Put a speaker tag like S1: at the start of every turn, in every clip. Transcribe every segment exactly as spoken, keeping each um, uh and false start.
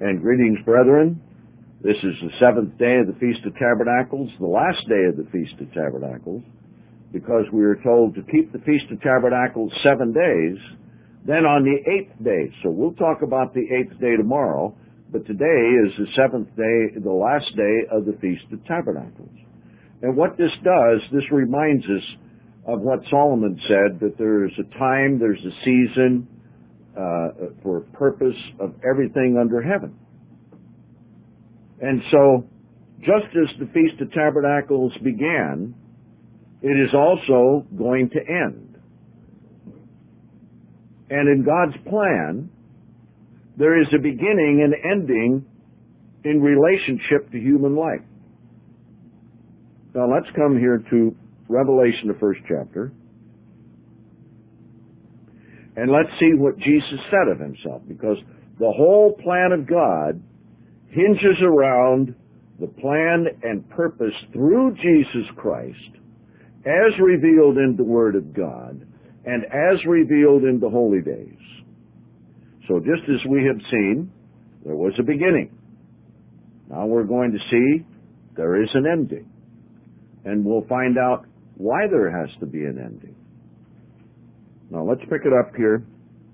S1: And greetings, brethren. This is the seventh day of the Feast of Tabernacles, the last day of the Feast of Tabernacles, because we are told to keep the Feast of Tabernacles seven days, then on the eighth day. So we'll talk about the eighth day tomorrow, but today is the seventh day, the last day of the Feast of Tabernacles. And what this does, this reminds us of what Solomon said, that there is a time, there's a season, Uh, for a purpose of everything under heaven. And so, just as the Feast of Tabernacles began, it is also going to end. And in God's plan, there is a beginning and ending in relationship to human life. Now let's come here to Revelation, the first chapter. And let's see what Jesus said of himself, because the whole plan of God hinges around the plan and purpose through Jesus Christ, as revealed in the Word of God, and as revealed in the holy days. So just as we have seen, there was a beginning. Now we're going to see there is an ending. And we'll find out why there has to be an ending. Now let's pick it up here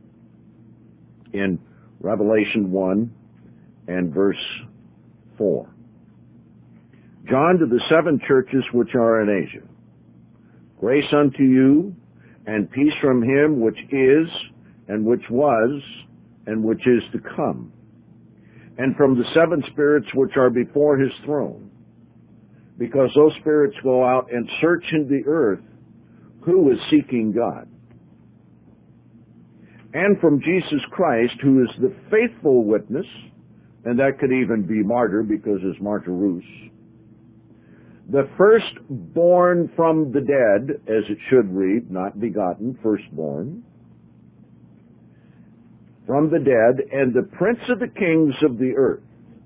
S1: in Revelation one and verse four. John, to the seven churches which are in Asia, grace unto you and peace from him which is, and which was, and which is to come, and from the seven spirits which are before his throne, because those spirits go out and search in the earth who is seeking God. And from Jesus Christ, who is the faithful witness, and that could even be martyr, because it's martyrus, the firstborn from the dead, as it should read, not begotten, firstborn, from the dead, and the prince of the kings of the earth,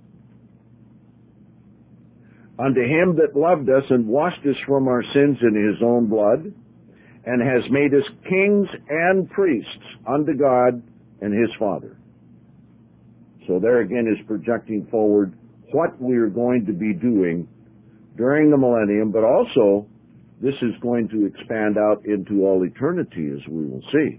S1: unto him that loved us and washed us from our sins in his own blood, and has made us kings and priests unto God and his Father. So there again is projecting forward what we are going to be doing during the millennium, but also this is going to expand out into all eternity, as we will see.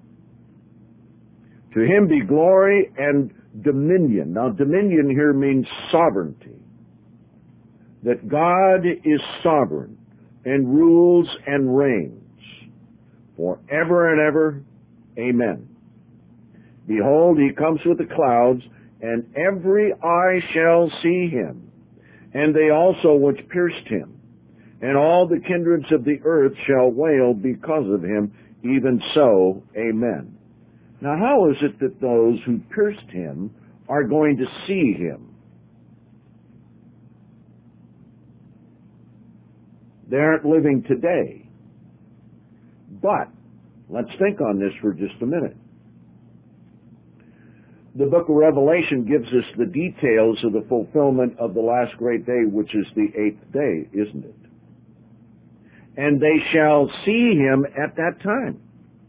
S1: To him be glory and dominion. Now dominion here means sovereignty. That God is sovereign and rules and reigns forever and ever. Amen. Behold, he comes with the clouds, and every eye shall see him, and they also which pierced him, and all the kindreds of the earth shall wail because of him. Even so, amen. Now how is it that those who pierced him are going to see him? They aren't living today. But let's think on this for just a minute. The book of Revelation gives us the details of the fulfillment of the last great day, which is the eighth day, isn't it? And they shall see him at that time.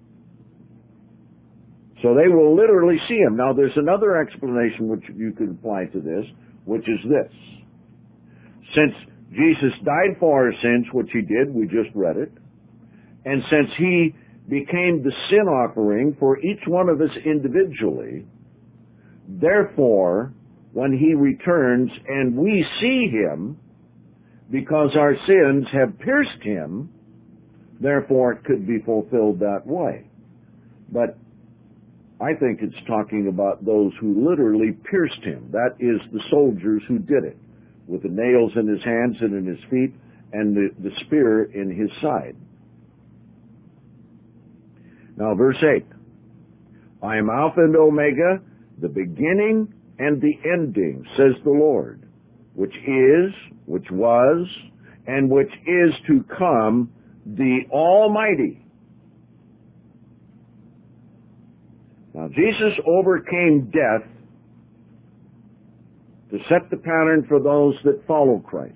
S1: So they will literally see him. Now there's another explanation which you could apply to this, which is this. Since Jesus died for our sins, which he did, we just read it, and since he became the sin offering for each one of us individually, therefore, when he returns and we see him, because our sins have pierced him, therefore it could be fulfilled that way. But I think it's talking about those who literally pierced him. That is the soldiers who did it, with the nails in his hands and in his feet, and the, the spear in his side. Now, verse eight. I am Alpha and Omega, the beginning and the ending, says the Lord, which is, which was, and which is to come, the Almighty. Now, Jesus overcame death to set the pattern for those that follow Christ.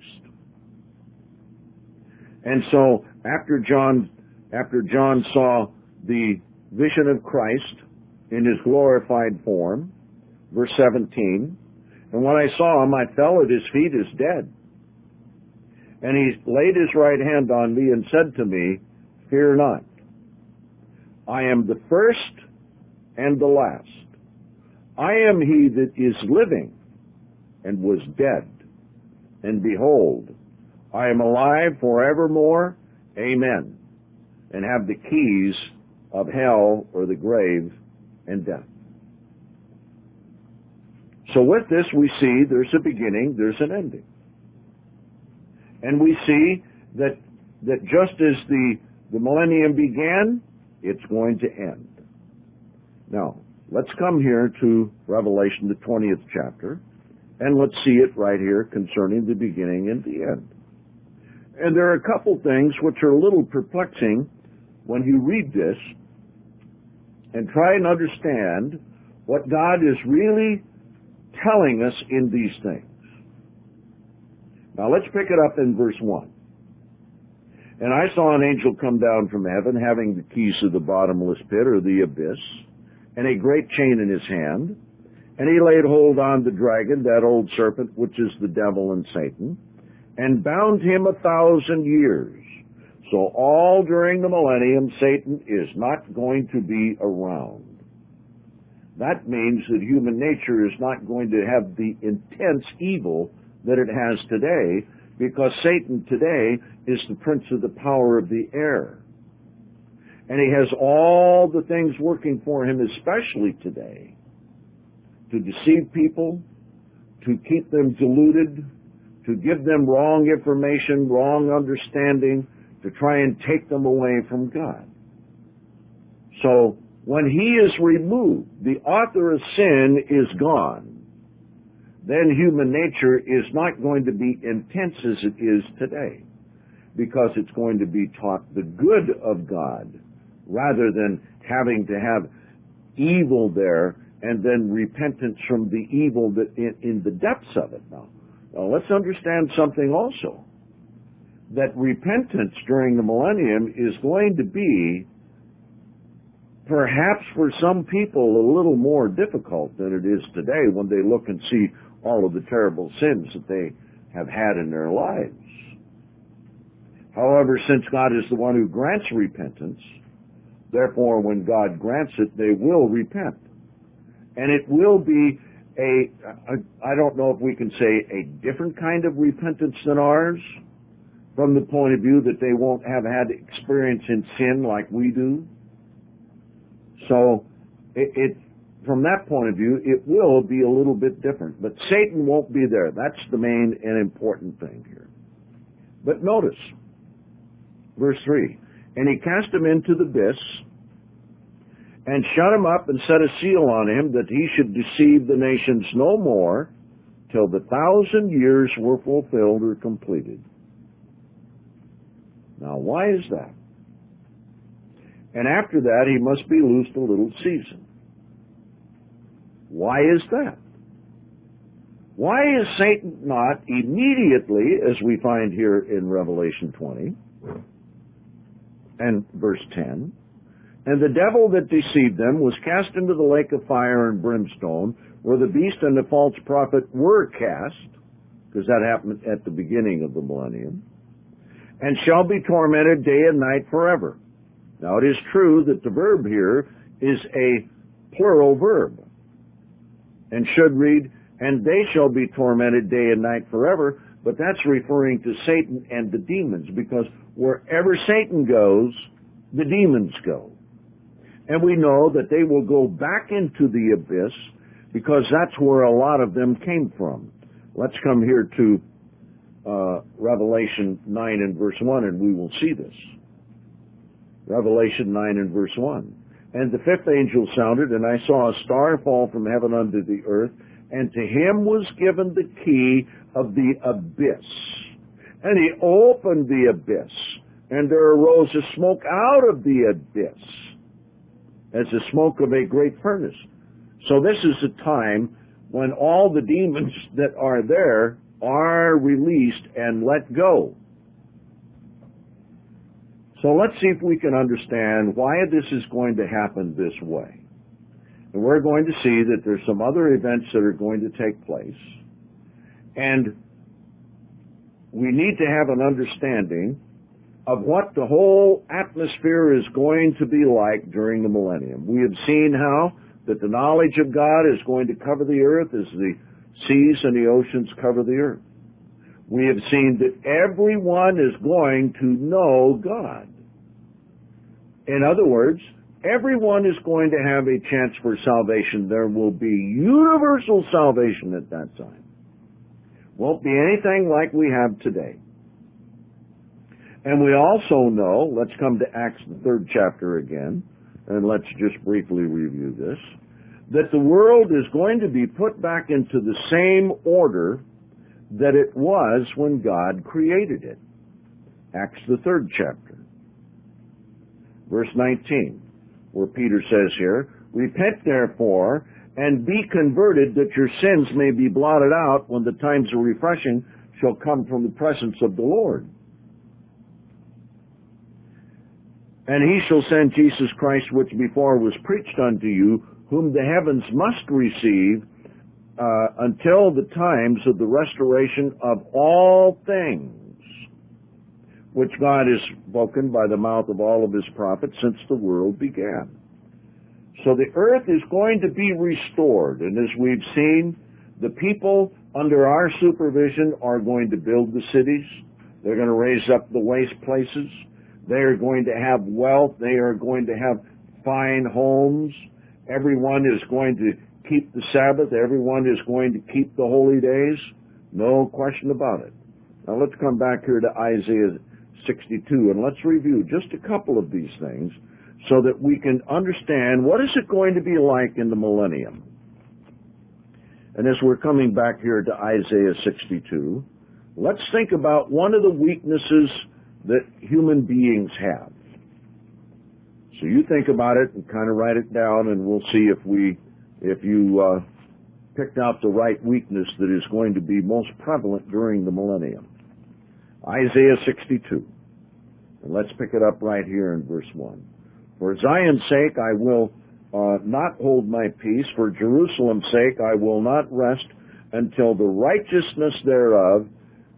S1: And so, after John, after John saw the vision of Christ in his glorified form, Verse seventeen, and when I saw him, I fell at his feet as dead. And he laid his right hand on me and said to me, fear not. I am the first and the last. I am he that is living and was dead. And behold, I am alive forevermore. Amen. And have the keys of hell or the grave and death. So with this we see there's a beginning, there's an ending. And we see that that just as the, the millennium began, it's going to end. Now, let's come here to Revelation, the twentieth chapter, and let's see it right here concerning the beginning and the end. And there are a couple things which are a little perplexing when you read this and try and understand what God is really telling us in these things. Now let's pick it up in verse one. And I saw an angel come down from heaven, having the keys of the bottomless pit, or the abyss, and a great chain in his hand. And he laid hold on the dragon, that old serpent, which is the devil and Satan, and bound him a thousand years. So all during the millennium, Satan is not going to be around. That means that human nature is not going to have the intense evil that it has today, because Satan today is the prince of the power of the air. And he has all the things working for him, especially today, to deceive people, to keep them deluded, to give them wrong information, wrong understanding, to try and take them away from God. So when he is removed, the author of sin is gone, then human nature is not going to be intense as it is today, because it's going to be taught the good of God rather than having to have evil there and then repentance from the evil that in, in the depths of it. Now, now, let's understand something also, that repentance during the millennium is going to be, perhaps for some people, a little more difficult than it is today when they look and see all of the terrible sins that they have had in their lives. However, since God is the one who grants repentance, therefore when God grants it, they will repent. And it will be a, I don't know if we can say a different kind of repentance than ours, from the point of view that they won't have had experience in sin like we do. So it, it from that point of view, it will be a little bit different. But Satan won't be there. That's the main and important thing here. But notice, verse three, and he cast him into the abyss, and shut him up, and set a seal on him, that he should deceive the nations no more, till the thousand years were fulfilled or completed. Now, why is that? And after that, he must be loosed a little season. Why is that? Why is Satan not immediately, as we find here in Revelation twenty and verse ten, and the devil that deceived them was cast into the lake of fire and brimstone, where the beast and the false prophet were cast, because that happened at the beginning of the millennium, and shall be tormented day and night forever. Now, it is true that the verb here is a plural verb, and should read, and they shall be tormented day and night forever, but that's referring to Satan and the demons, because wherever Satan goes, the demons go. And we know that they will go back into the abyss, because that's where a lot of them came from. Let's come here to uh, Revelation nine and verse one, and we will see this. Revelation nine and verse one. And the fifth angel sounded, and I saw a star fall from heaven unto the earth, and to him was given the key of the abyss. And he opened the abyss, and there arose a smoke out of the abyss, as the smoke of a great furnace. So this is a time when all the demons that are there are released and let go. So let's see if we can understand why this is going to happen this way. And we're going to see that there's some other events that are going to take place. And we need to have an understanding of what the whole atmosphere is going to be like during the millennium. We have seen how that the knowledge of God is going to cover the earth as the seas and the oceans cover the earth. We have seen that everyone is going to know God. In other words, everyone is going to have a chance for salvation. There will be universal salvation at that time. Won't be anything like we have today. And we also know, let's come to Acts the third chapter again, and let's just briefly review this, that the world is going to be put back into the same order that it was when God created it. Acts the third chapter, verse nineteen, where Peter says here, "Repent therefore, and be converted, that your sins may be blotted out when the times of refreshing shall come from the presence of the Lord. And he shall send Jesus Christ, which before was preached unto you, whom the heavens must receive uh, until the times of the restoration of all things, which God has spoken by the mouth of all of his prophets since the world began." So the earth is going to be restored, and as we've seen, the people under our supervision are going to build the cities. They're going to raise up the waste places. They are going to have wealth. They are going to have fine homes. Everyone is going to keep the Sabbath. Everyone is going to keep the holy days. No question about it. Now let's come back here to Isaiah sixty-two, and let's review just a couple of these things so that we can understand what is it going to be like in the millennium. And as we're coming back here to Isaiah sixty-two, let's think about one of the weaknesses that human beings have. So you think about it and kind of write it down, and we'll see if we, if you uh, picked out the right weakness that is going to be most prevalent during the millennium. Isaiah sixty-two. And let's pick it up right here in verse one. "For Zion's sake I will uh, not hold my peace. For Jerusalem's sake I will not rest until the righteousness thereof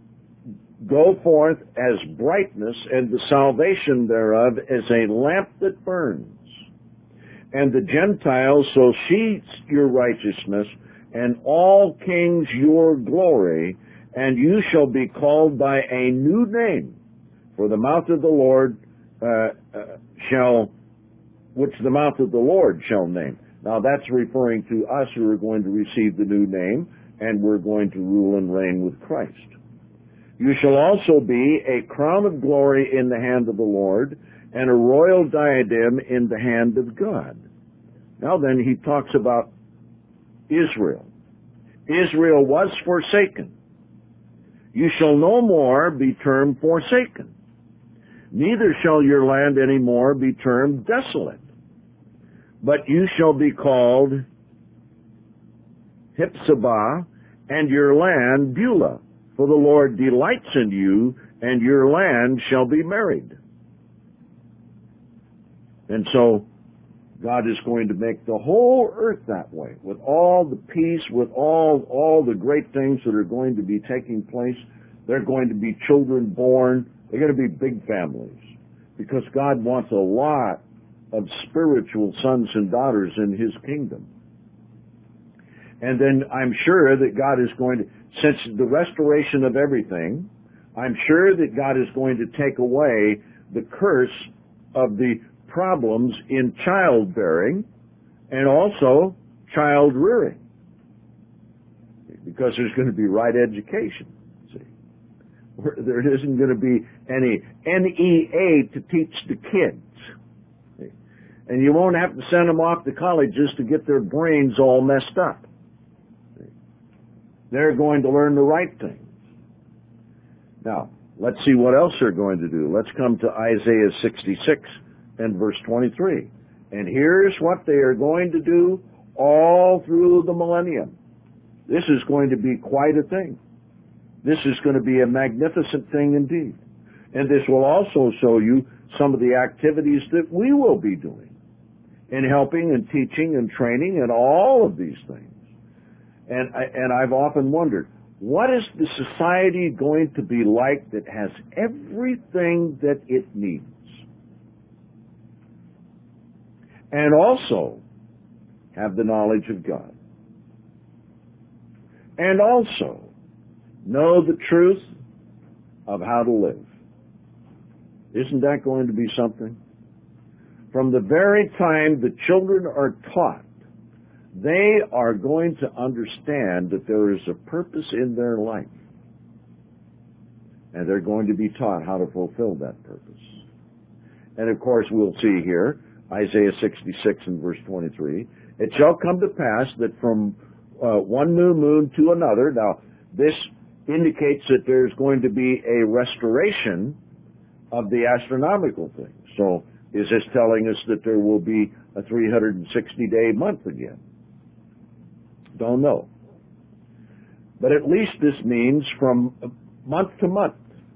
S1: go forth as brightness, and the salvation thereof as a lamp that burns. And the Gentiles shall see your righteousness, and all kings your glory, and you shall be called by a new name, for the mouth of the Lord uh, uh, shall, which the mouth of the Lord shall name." Now that's referring to us who are going to receive the new name, and we're going to rule and reign with Christ. "You shall also be a crown of glory in the hand of the Lord, and a royal diadem in the hand of God." Now then, he talks about Israel. Israel was forsaken. "You shall no more be termed forsaken, neither shall your land any more be termed desolate, but you shall be called Hephzibah, and your land Beulah. For the Lord delights in you, and your land shall be married." And so God is going to make the whole earth that way, with all the peace, with all, all the great things that are going to be taking place. There are going to be children born. They're going to be big families, because God wants a lot of spiritual sons and daughters in his kingdom. And then I'm sure that God is going to, since the restoration of everything, I'm sure that God is going to take away the curse of the problems in childbearing and also child rearing, because there's going to be right education. See, there isn't going to be any N E A to teach the kids, see? And you won't have to send them off to colleges to get their brains all messed up. They're going to learn the right things. Now, let's see what else they're going to do. Let's come to Isaiah sixty-six and verse twenty-three. "And here's what they are going to do all through the millennium." This is going to be quite a thing. This is going to be a magnificent thing indeed. And this will also show you some of the activities that we will be doing. in helping and teaching and training and all of these things. And, I, and I've often wondered, what is the society going to be like that has everything that it needs? And also have the knowledge of God. And also know the truth of how to live. Isn't that going to be something? From the very time the children are taught, they are going to understand that there is a purpose in their life. And they're going to be taught how to fulfill that purpose. And of course, we'll see here, Isaiah sixty-six and verse twenty-three, it shall come to pass that from uh, one new moon to another, now this indicates that there's going to be a restoration of the astronomical things. So is this telling us that there will be a three hundred sixty day month again? Don't know. But at least this means from month to month.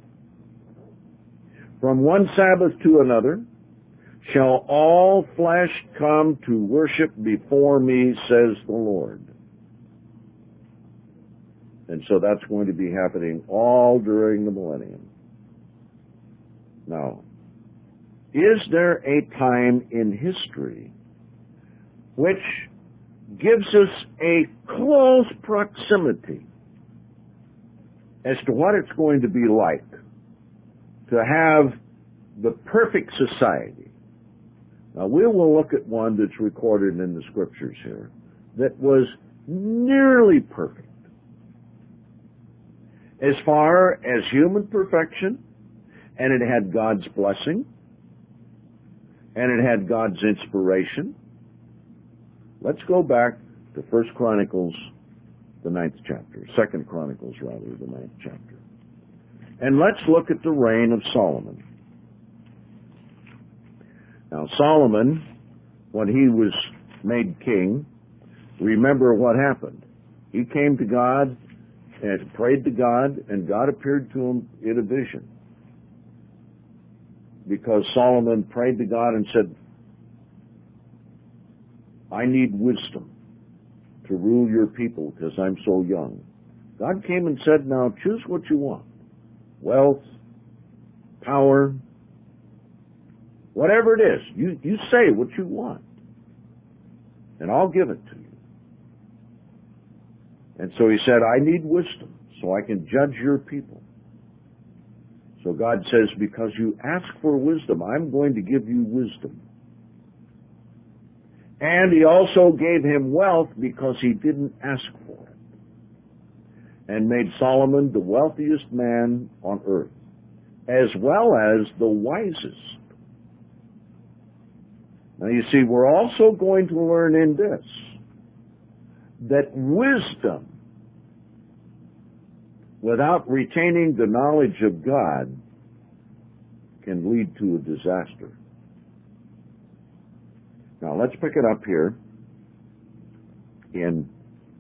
S1: From one Sabbath to another shall all flesh come to worship before me, says the Lord. And so that's going to be happening all during the millennium. Now, is there a time in history which gives us a close proximity as to what it's going to be like to have the perfect society? Now, we will look at one that's recorded in the Scriptures here that was nearly perfect as far as human perfection, and it had God's blessing, and it had God's inspiration. Let's go back to First Chronicles, the ninth chapter, Second Chronicles, rather, the ninth chapter. And let's look at the reign of Solomon. Now, Solomon, when he was made king, remember what happened. He came to God and prayed to God, and God appeared to him in a vision. Because Solomon prayed to God and said, I need wisdom to rule your people because I'm so young. God came and said, now choose what you want. Wealth, power, whatever it is. You, you say what you want, and I'll give it to you. And so he said, I need wisdom so I can judge your people. So God says, because you ask for wisdom, I'm going to give you wisdom. And he also gave him wealth because he didn't ask for it. And made Solomon the wealthiest man on earth, as well as the wisest. Now you see, we're also going to learn in this, that wisdom, without retaining the knowledge of God, can lead to a disaster. Now let's pick it up here in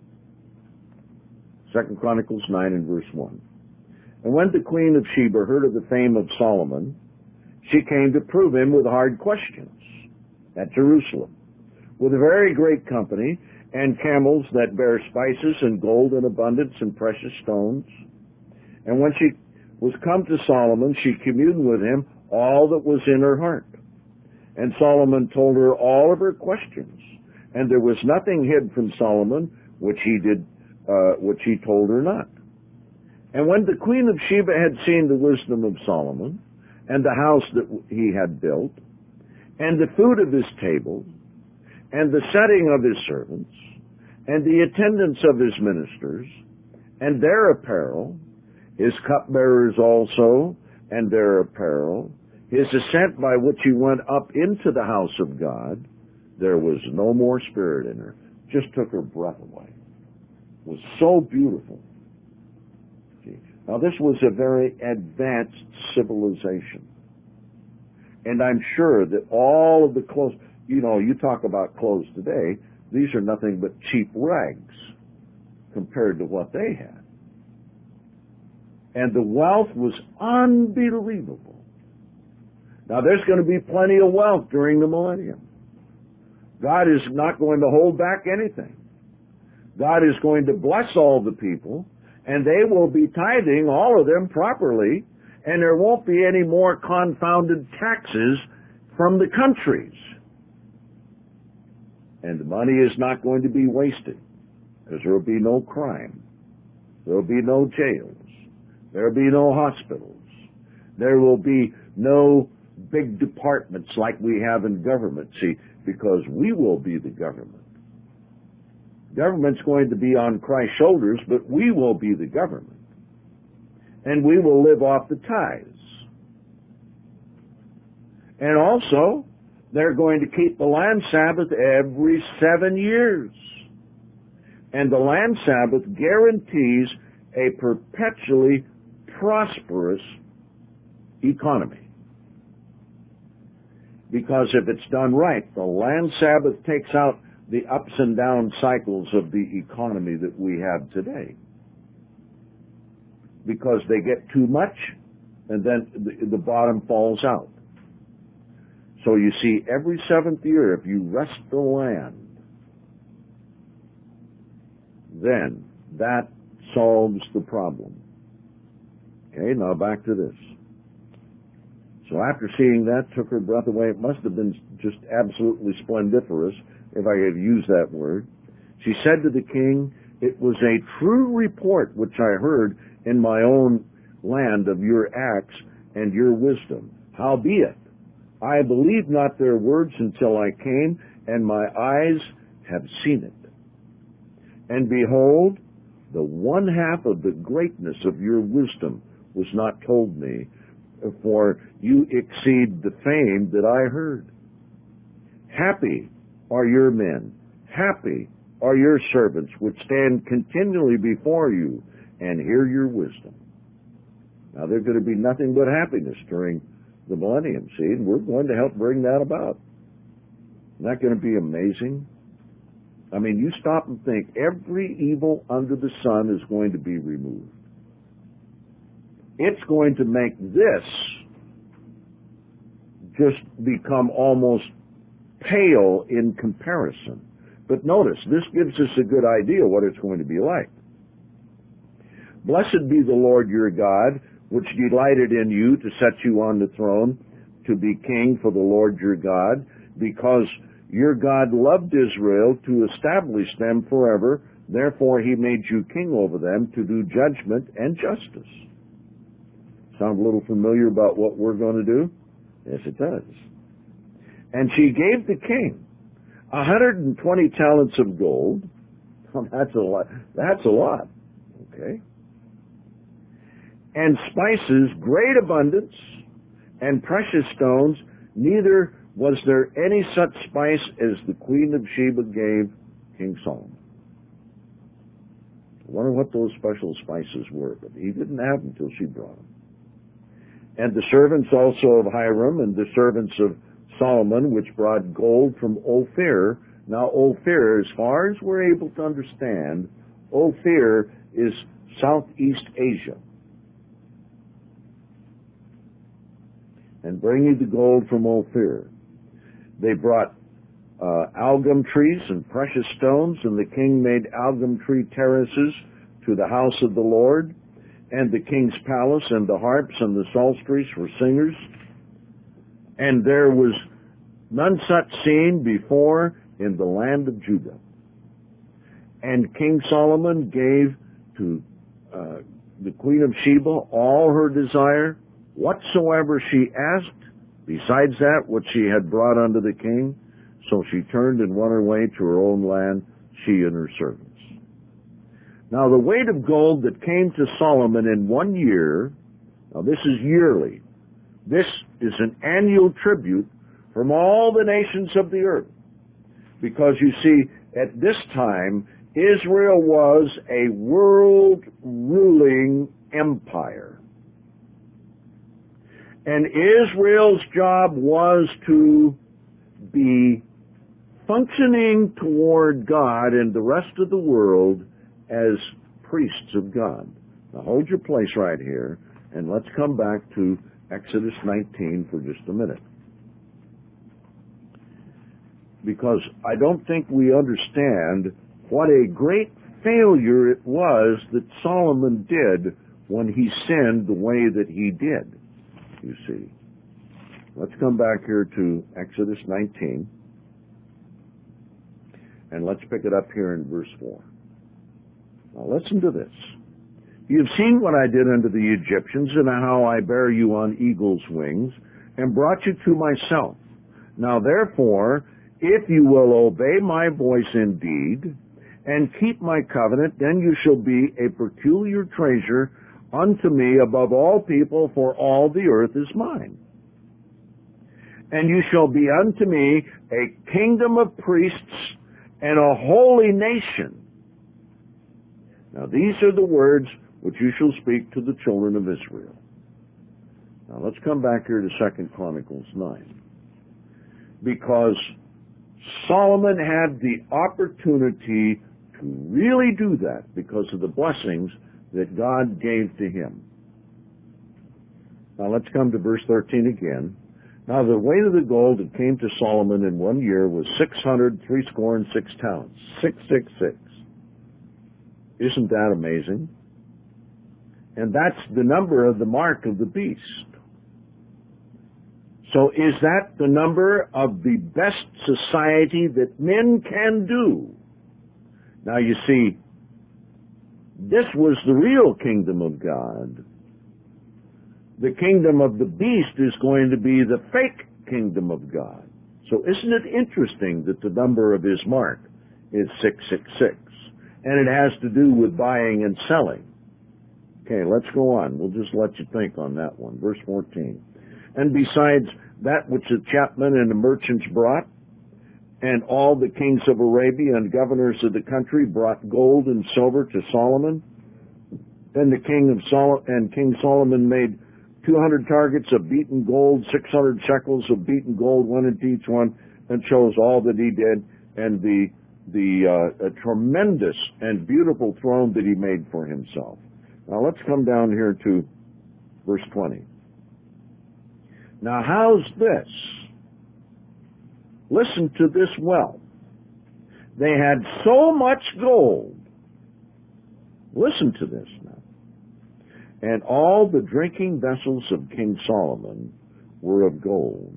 S1: Second Chronicles nine and verse one. And when the queen of Sheba heard of the fame of Solomon, she came to prove him with hard questions at Jerusalem, with a very great company, and camels that bear spices and gold in abundance and precious stones. And when she was come to Solomon, she communed with him all that was in her heart. And Solomon told her all of her questions, and there was nothing hid from Solomon which he did, uh, which he told her not. And when the queen of Sheba had seen the wisdom of Solomon, and the house that he had built, and the food of his table, and the setting of his servants, and the attendance of his ministers, and their apparel, his cupbearers also, and their apparel, his ascent by which he went up into the house of God, there was no more spirit in her. Just took her breath away. It was so beautiful. See? Now this was a very advanced civilization. And I'm sure that all of the clothes, you know, you talk about clothes today, these are nothing but cheap rags compared to what they had. And the wealth was unbelievable. Now, there's going to be plenty of wealth during the millennium. God is not going to hold back anything. God is going to bless all the people, and they will be tithing, all of them, properly, and there won't be any more confounded taxes from the countries. And the money is not going to be wasted, because there will be no crime. There will be no jails. There will be no hospitals. There will be no big departments like we have in government, see, because we will be the government. Government's going to be on Christ's shoulders, but we will be the government. And we will live off the tithes. And also, they're going to keep the land Sabbath every seven years. And the land Sabbath guarantees a perpetually prosperous economy. Because if it's done right, the land Sabbath takes out the ups and down cycles of the economy that we have today. Because they get too much, and then the, the bottom falls out. So you see, every seventh year, if you rest the land, then that solves the problem. Okay, now back to this. So after seeing that, took her breath away. It must have been just absolutely splendiferous, if I could use that word. She said to the king, "It was a true report which I heard in my own land of your acts and your wisdom. Howbeit, I believed not their words until I came, and my eyes have seen it. And behold, the one half of the greatness of your wisdom was not told me, for you exceed the fame that I heard. Happy are your men, happy are your servants, which stand continually before you and hear your wisdom." Now, there's going to be nothing but happiness during the millennium, see, and we're going to help bring that about. Isn't that going to be amazing? I mean, you stop and think, every evil under the sun is going to be removed. It's going to make this just become almost pale in comparison. But notice, this gives us a good idea what it's going to be like. "Blessed be the Lord your God, which delighted in you to set you on the throne to be king for the Lord your God, because your God loved Israel to establish them forever. Therefore he made you king over them to do judgment and justice." Sound a little familiar about what we're going to do? Yes, it does. "And she gave the king a hundred and twenty talents of gold." Oh, that's a lot. That's a lot. Okay. "And spices, great abundance, and precious stones. Neither was there any such spice as the Queen of Sheba gave King Solomon." I wonder what those special spices were, but he didn't have them until she brought them. "And the servants also of Hiram and the servants of Solomon, which brought gold from Ophir." Now, Ophir, as far as we're able to understand, Ophir is Southeast Asia. "And bring you the gold from Ophir. They brought uh, algum trees and precious stones, and the king made algum tree terraces to the house of the Lord, and the king's palace, and the harps and the psalteries for singers. And there was none such seen before in the land of Judah. And King Solomon gave to uh, the Queen of Sheba all her desire, whatsoever she asked, besides that which she had brought unto the king. So she turned and went her way to her own land, she and her servants." Now the weight of gold that came to Solomon in one year, now this is yearly, this is an annual tribute from all the nations of the earth. Because you see, at this time, Israel was a world-ruling empire. And Israel's job was to be functioning toward God and the rest of the world as priests of God. Now hold your place right here, and let's come back to Exodus nineteen for just a minute. because I don't think we understand what a great failure it was that Solomon did when he sinned the way that he did, you see. Let's come back here to Exodus nineteen, and let's pick it up here in verse four. Now listen to this. You have seen what I did unto the Egyptians, and how I bare you on eagle's wings, and brought you to myself. Now therefore, if you will obey my voice indeed, and keep my covenant, then you shall be a peculiar treasure unto me above all people, for all the earth is mine. And you shall be unto me a kingdom of priests and a holy nation. Now these are the words which you shall speak to the children of Israel. Now let's come back here to Second Chronicles nine. Because Solomon had the opportunity to really do that because of the blessings that God gave to him. Now let's come to verse thirteen again. Now the weight of the gold that came to Solomon in one year was six hundred threescore and six talents. Six, six, six. Isn't that amazing? And that's the number of the mark of the beast. So is that the number of the best society that men can do? Now you see, this was the real kingdom of God. The kingdom of the beast is going to be the fake kingdom of God. So isn't it interesting that the number of his mark is six six six? And it has to do with buying and selling. Okay, let's go on. We'll just let you think on that one. Verse fourteen. And besides that which the chapmen and the merchants brought, and all the kings of Arabia and governors of the country brought gold and silver to Solomon. And the king of Sol- and King Solomon made two hundred targets of beaten gold, six hundred shekels of beaten gold, one into each one, and chose all that he did, and the the uh, a tremendous and beautiful throne that he made for himself. Now let's come down here to verse twenty. Now how's this? Listen to this well. They had so much gold. Listen to this now. And all the drinking vessels of King Solomon were of gold.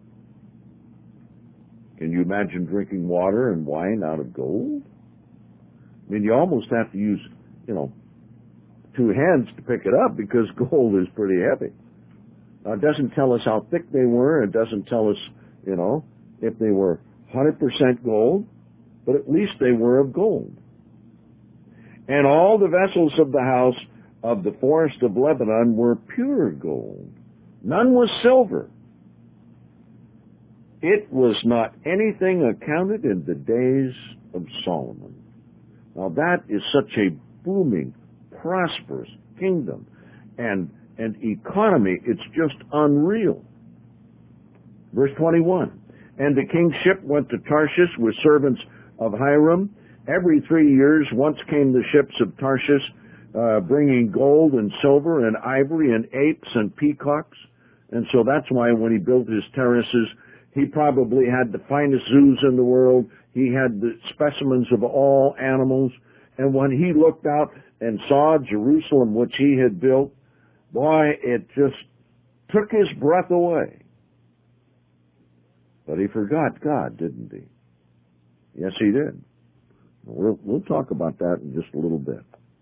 S1: Can you imagine drinking water and wine out of gold? I mean, you almost have to use, you know, two hands to pick it up because gold is pretty heavy. Now, it doesn't tell us how thick they were. It doesn't tell us, you know, if they were one hundred percent gold, but at least they were of gold. And all the vessels of the house of the forest of Lebanon were pure gold. None was silver. It was not anything accounted in the days of Solomon. Now that is such a booming, prosperous kingdom and, and economy. It's just unreal. Verse twenty-one. And the king's ship went to Tarshish with servants of Hiram. Every three years once came the ships of Tarshish, uh, bringing gold and silver and ivory and apes and peacocks. And so that's why when he built his terraces, he probably had the finest zoos in the world. He had the specimens of all animals. And when he looked out and saw Jerusalem, which he had built, boy, it just took his breath away. But he forgot God, didn't he? Yes, he did. We'll, we'll talk about that in just a little bit.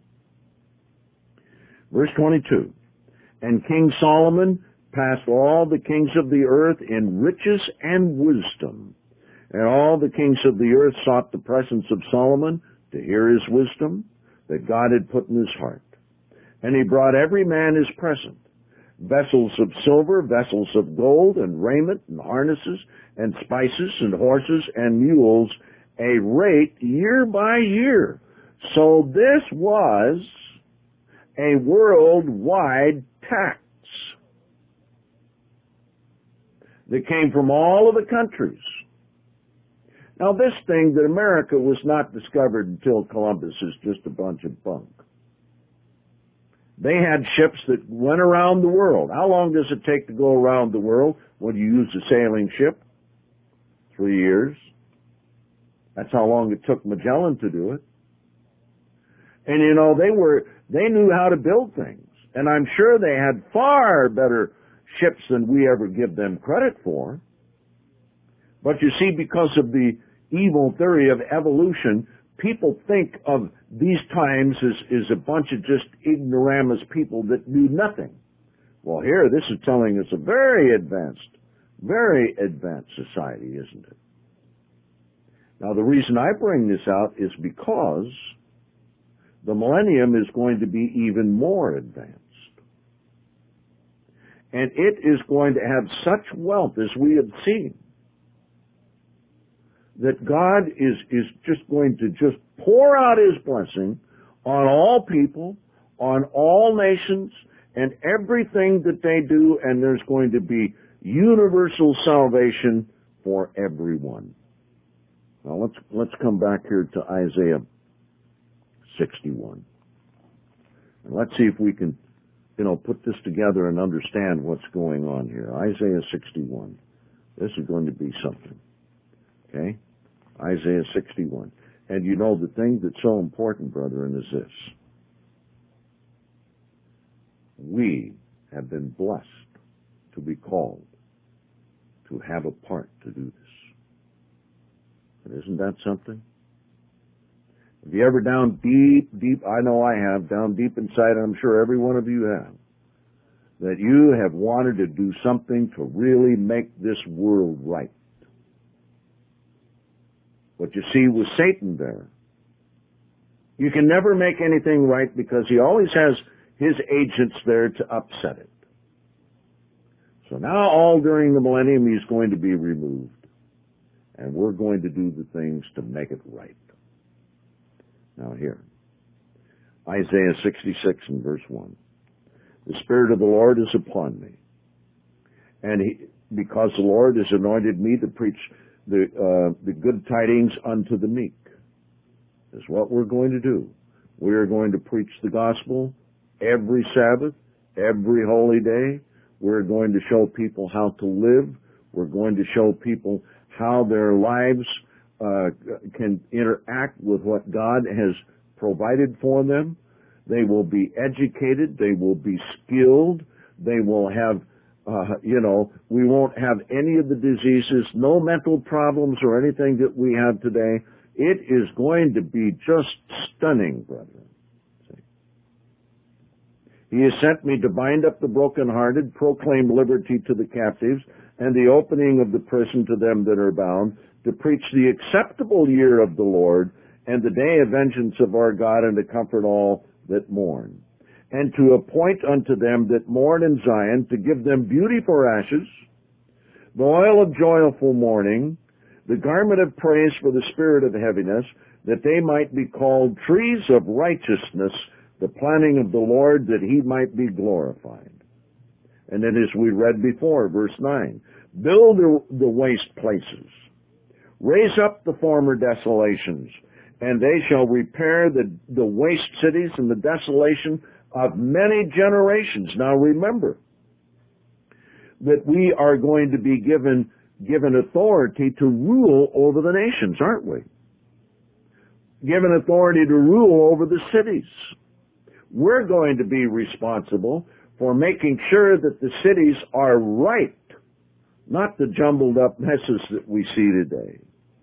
S1: Verse twenty-two. And King Solomon passed all the kings of the earth in riches and wisdom. And all the kings of the earth sought the presence of Solomon to hear his wisdom that God had put in his heart. And he brought every man his present, vessels of silver, vessels of gold, and raiment, and harnesses, and spices, and horses, and mules, a rate year by year. So this was a worldwide tax that came from all of the countries. Now this thing that America was not discovered until Columbus is just a bunch of bunk. They had ships that went around the world. How long does it take to go around the world when you use a sailing ship? Three years. That's how long it took Magellan to do it. And you know, they were, they knew how to build things. And I'm sure they had far better ships than we ever give them credit for. But you see, because of the evil theory of evolution, people think of these times as, as a bunch of just ignoramus people that do nothing. Well, here, this is telling us a very advanced, very advanced society, isn't it? Now, the reason I bring this out is because the millennium is going to be even more advanced. And it is going to have such wealth, as we have seen, that God is, is just going to just pour out His blessing on all people, on all nations, and everything that they do, and there's going to be universal salvation for everyone. Now let's, let's come back here to Isaiah sixty-one. And let's see if we can, you know, put this together and understand what's going on here. Isaiah sixty-one. This is going to be something. Okay? Isaiah sixty-one. And you know, the thing that's so important, brethren, is this. We have been blessed to be called to have a part to do this. And isn't that something? Have you ever down deep, deep, I know I have, down deep inside, and I'm sure every one of you have, that you have wanted to do something to really make this world right? But you see, with Satan there, you can never make anything right because he always has his agents there to upset it. So now all during the millennium he's going to be removed. And we're going to do the things to make it right. Now here, Isaiah sixty-six and verse one. The Spirit of the Lord is upon me. And he, because the Lord has anointed me to preach the, uh, the good tidings unto the meek. Is what we're going to do. We are going to preach the gospel every Sabbath, every holy day. We're going to show people how to live. We're going to show people how their lives uh, can interact with what God has provided for them. They will be educated. They will be skilled. They will have, uh, you know, we won't have any of the diseases, no mental problems or anything that we have today. It is going to be just stunning, brethren. See? He has sent me to bind up the brokenhearted, proclaim liberty to the captives, and the opening of the prison to them that are bound, to preach the acceptable year of the Lord, and the day of vengeance of our God, and to comfort all that mourn. And to appoint unto them that mourn in Zion, to give them beauty for ashes, the oil of joyful mourning, the garment of praise for the spirit of heaviness, that they might be called trees of righteousness, the planting of the Lord, that he might be glorified. And then as we read before, verse nine, build the, the waste places, raise up the former desolations, and they shall repair the, the waste cities and the desolation of many generations. Now remember that we are going to be given, given authority to rule over the nations, aren't we? Given authority to rule over the cities. We're going to be responsible for making sure that the cities are right, not the jumbled up messes that we see today.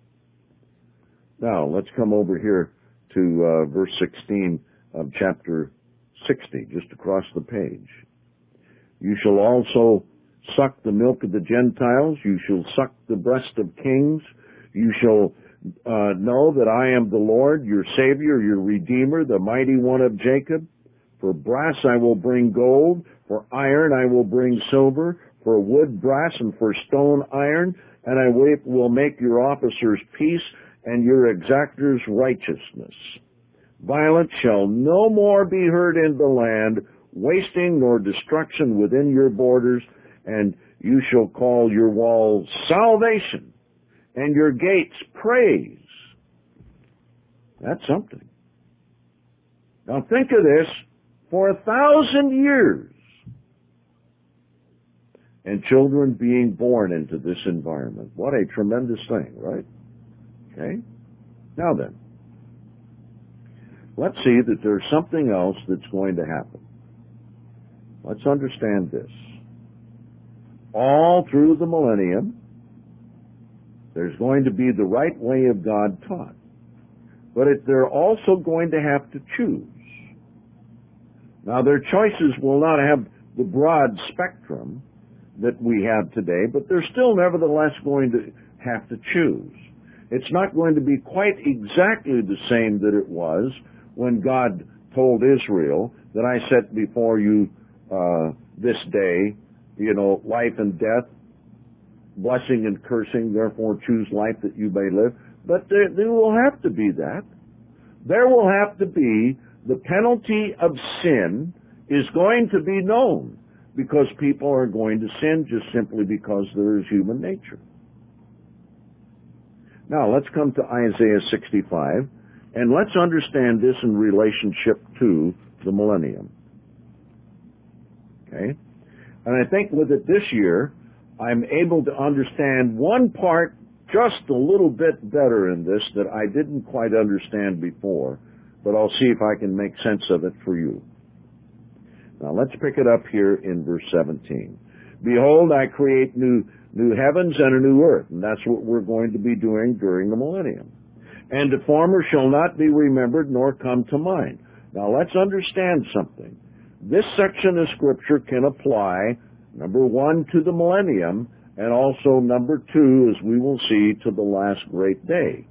S1: Now, let's come over here to uh, verse sixteen of chapter sixty, just across the page. You shall also suck the milk of the Gentiles. You shall suck the breast of kings. You shall uh, know that I am the Lord, your Savior, your Redeemer, the mighty one of Jacob. For brass I will bring gold, for iron I will bring silver, for wood brass and for stone iron, and I will make your officers peace and your exactors righteousness. Violence shall no more be heard in the land, wasting nor destruction within your borders, and you shall call your walls salvation, and your gates praise. That's something. Now think of this. For a thousand years, and children being born into this environment. What a tremendous thing, right? Okay? Now then, let's see that there's something else that's going to happen. Let's understand this. All through the millennium, there's going to be the right way of God taught. But it, they're also going to have to choose. Now, their choices will not have the broad spectrum that we have today, but they're still nevertheless going to have to choose. It's not going to be quite exactly the same that it was when God told Israel that I set before you uh, this day, you know, life and death, blessing and cursing, therefore choose life that you may live. But there, there will have to be that. There will have to be the penalty of sin is going to be known because people are going to sin just simply because there is human nature. Now, let's come to Isaiah sixty-five, and let's understand this in relationship to the millennium. Okay? And I think with it this year, I'm able to understand one part just a little bit better in this that I didn't quite understand before, but I'll see if I can make sense of it for you. Now, let's pick it up here in verse seventeen. Behold, I create new new heavens and a new earth, and that's what we're going to be doing during the millennium. And the former shall not be remembered nor come to mind. Now, let's understand something. This section of Scripture can apply, number one, to the millennium, and also, number two, as we will see, to the last great day.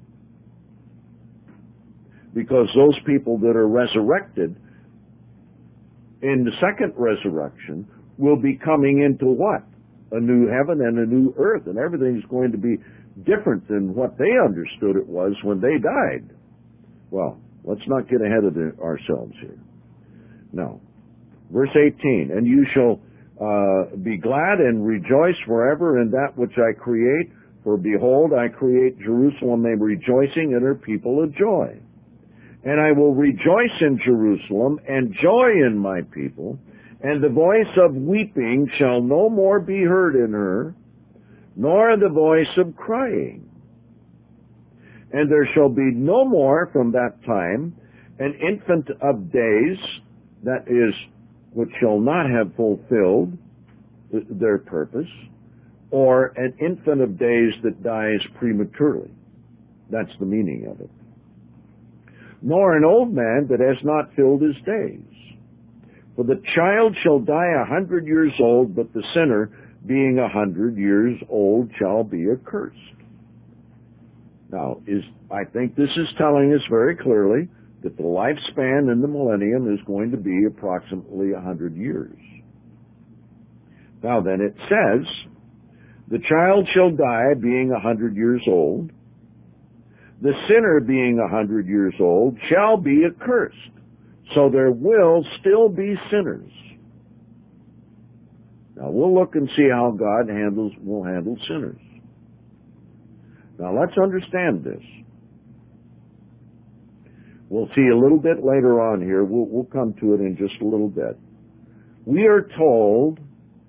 S1: Because those people that are resurrected in the second resurrection will be coming into what? A new heaven and a new earth, and everything's going to be different than what they understood it was when they died. Well, let's not get ahead of the, ourselves here. No. Verse eighteen, and you shall uh, be glad and rejoice forever in that which I create, for behold, I create Jerusalem a rejoicing and her people a joy. And I will rejoice in Jerusalem and joy in my people, and the voice of weeping shall no more be heard in her, nor the voice of crying. And there shall be no more from that time an infant of days, that is, which shall not have fulfilled their purpose, or an infant of days that dies prematurely. That's the meaning of it. Nor an old man that has not filled his days. For the child shall die a hundred years old, but the sinner, being a hundred years old, shall be accursed. Now, is I think this is telling us very clearly that the lifespan in the millennium is going to be approximately a hundred years. Now then, it says, the child shall die being a hundred years old. The sinner being a hundred years old shall be accursed. So there will still be sinners. Now we'll look and see how God handles will handle sinners. Now let's understand this. We'll see a little bit later on here. We'll, we'll come to it in just a little bit. We are told,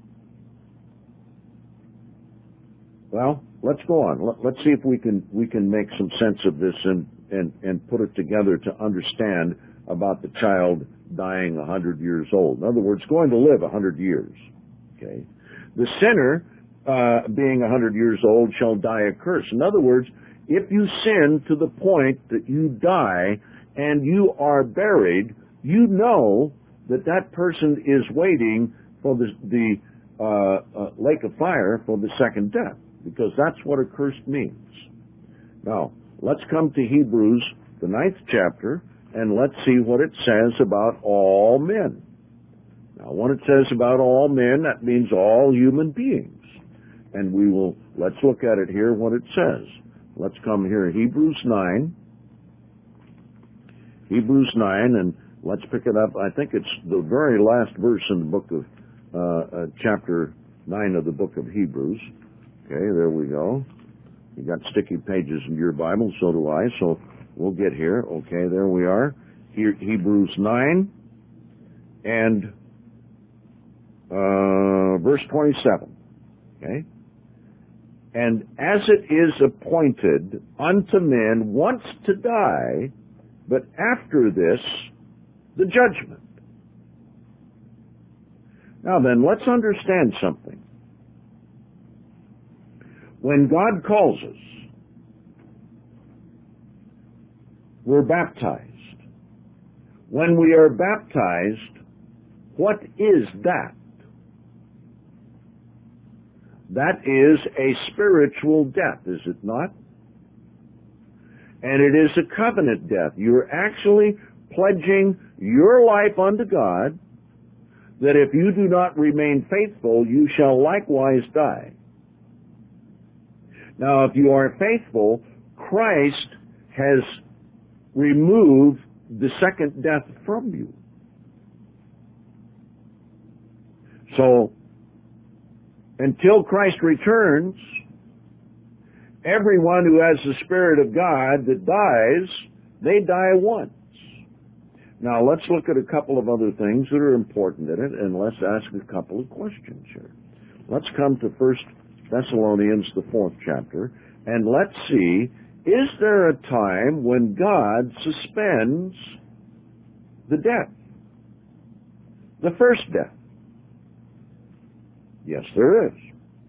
S1: well, let's go on. Let, let's see if we can we can make some sense of this and, and, and put it together to understand about the child dying a hundred years old. In other words, going to live a hundred years. Okay, the sinner, uh, being a hundred years old, shall die accursed. In other words, if you sin to the point that you die and you are buried, you know that that person is waiting for the, the uh, uh, lake of fire for the second death, because that's what accursed means. Now, let's come to Hebrews, the ninth chapter, and let's see what it says about all men. Now, when it says about all men, that means all human beings. And we will, let's look at it here, what it says. Let's come here, Hebrews nine. Hebrews nine, and let's pick it up. I think it's the very last verse in the book of, uh, uh, chapter nine of the book of Hebrews. Okay, there we go. You got sticky pages in your Bible, so do I, so we'll get here. Okay, there we are. Here, Hebrews nine, and uh, verse twenty-seven. Okay? And as it is appointed unto men once to die, but after this, the judgment. Now then, let's understand something. When God calls us, we're baptized. When we are baptized, what is that? That is a spiritual death, is it not? And it is a covenant death. You're actually pledging your life unto God that if you do not remain faithful, you shall likewise die. Now, if you are faithful, Christ has removed the second death from you. So, until Christ returns, everyone who has the Spirit of God that dies, they die once. Now, let's look at a couple of other things that are important in it, and let's ask a couple of questions here. Let's come to First Thessalonians, the fourth chapter, and let's see, is there a time when God suspends the death? The first death. Yes, there is.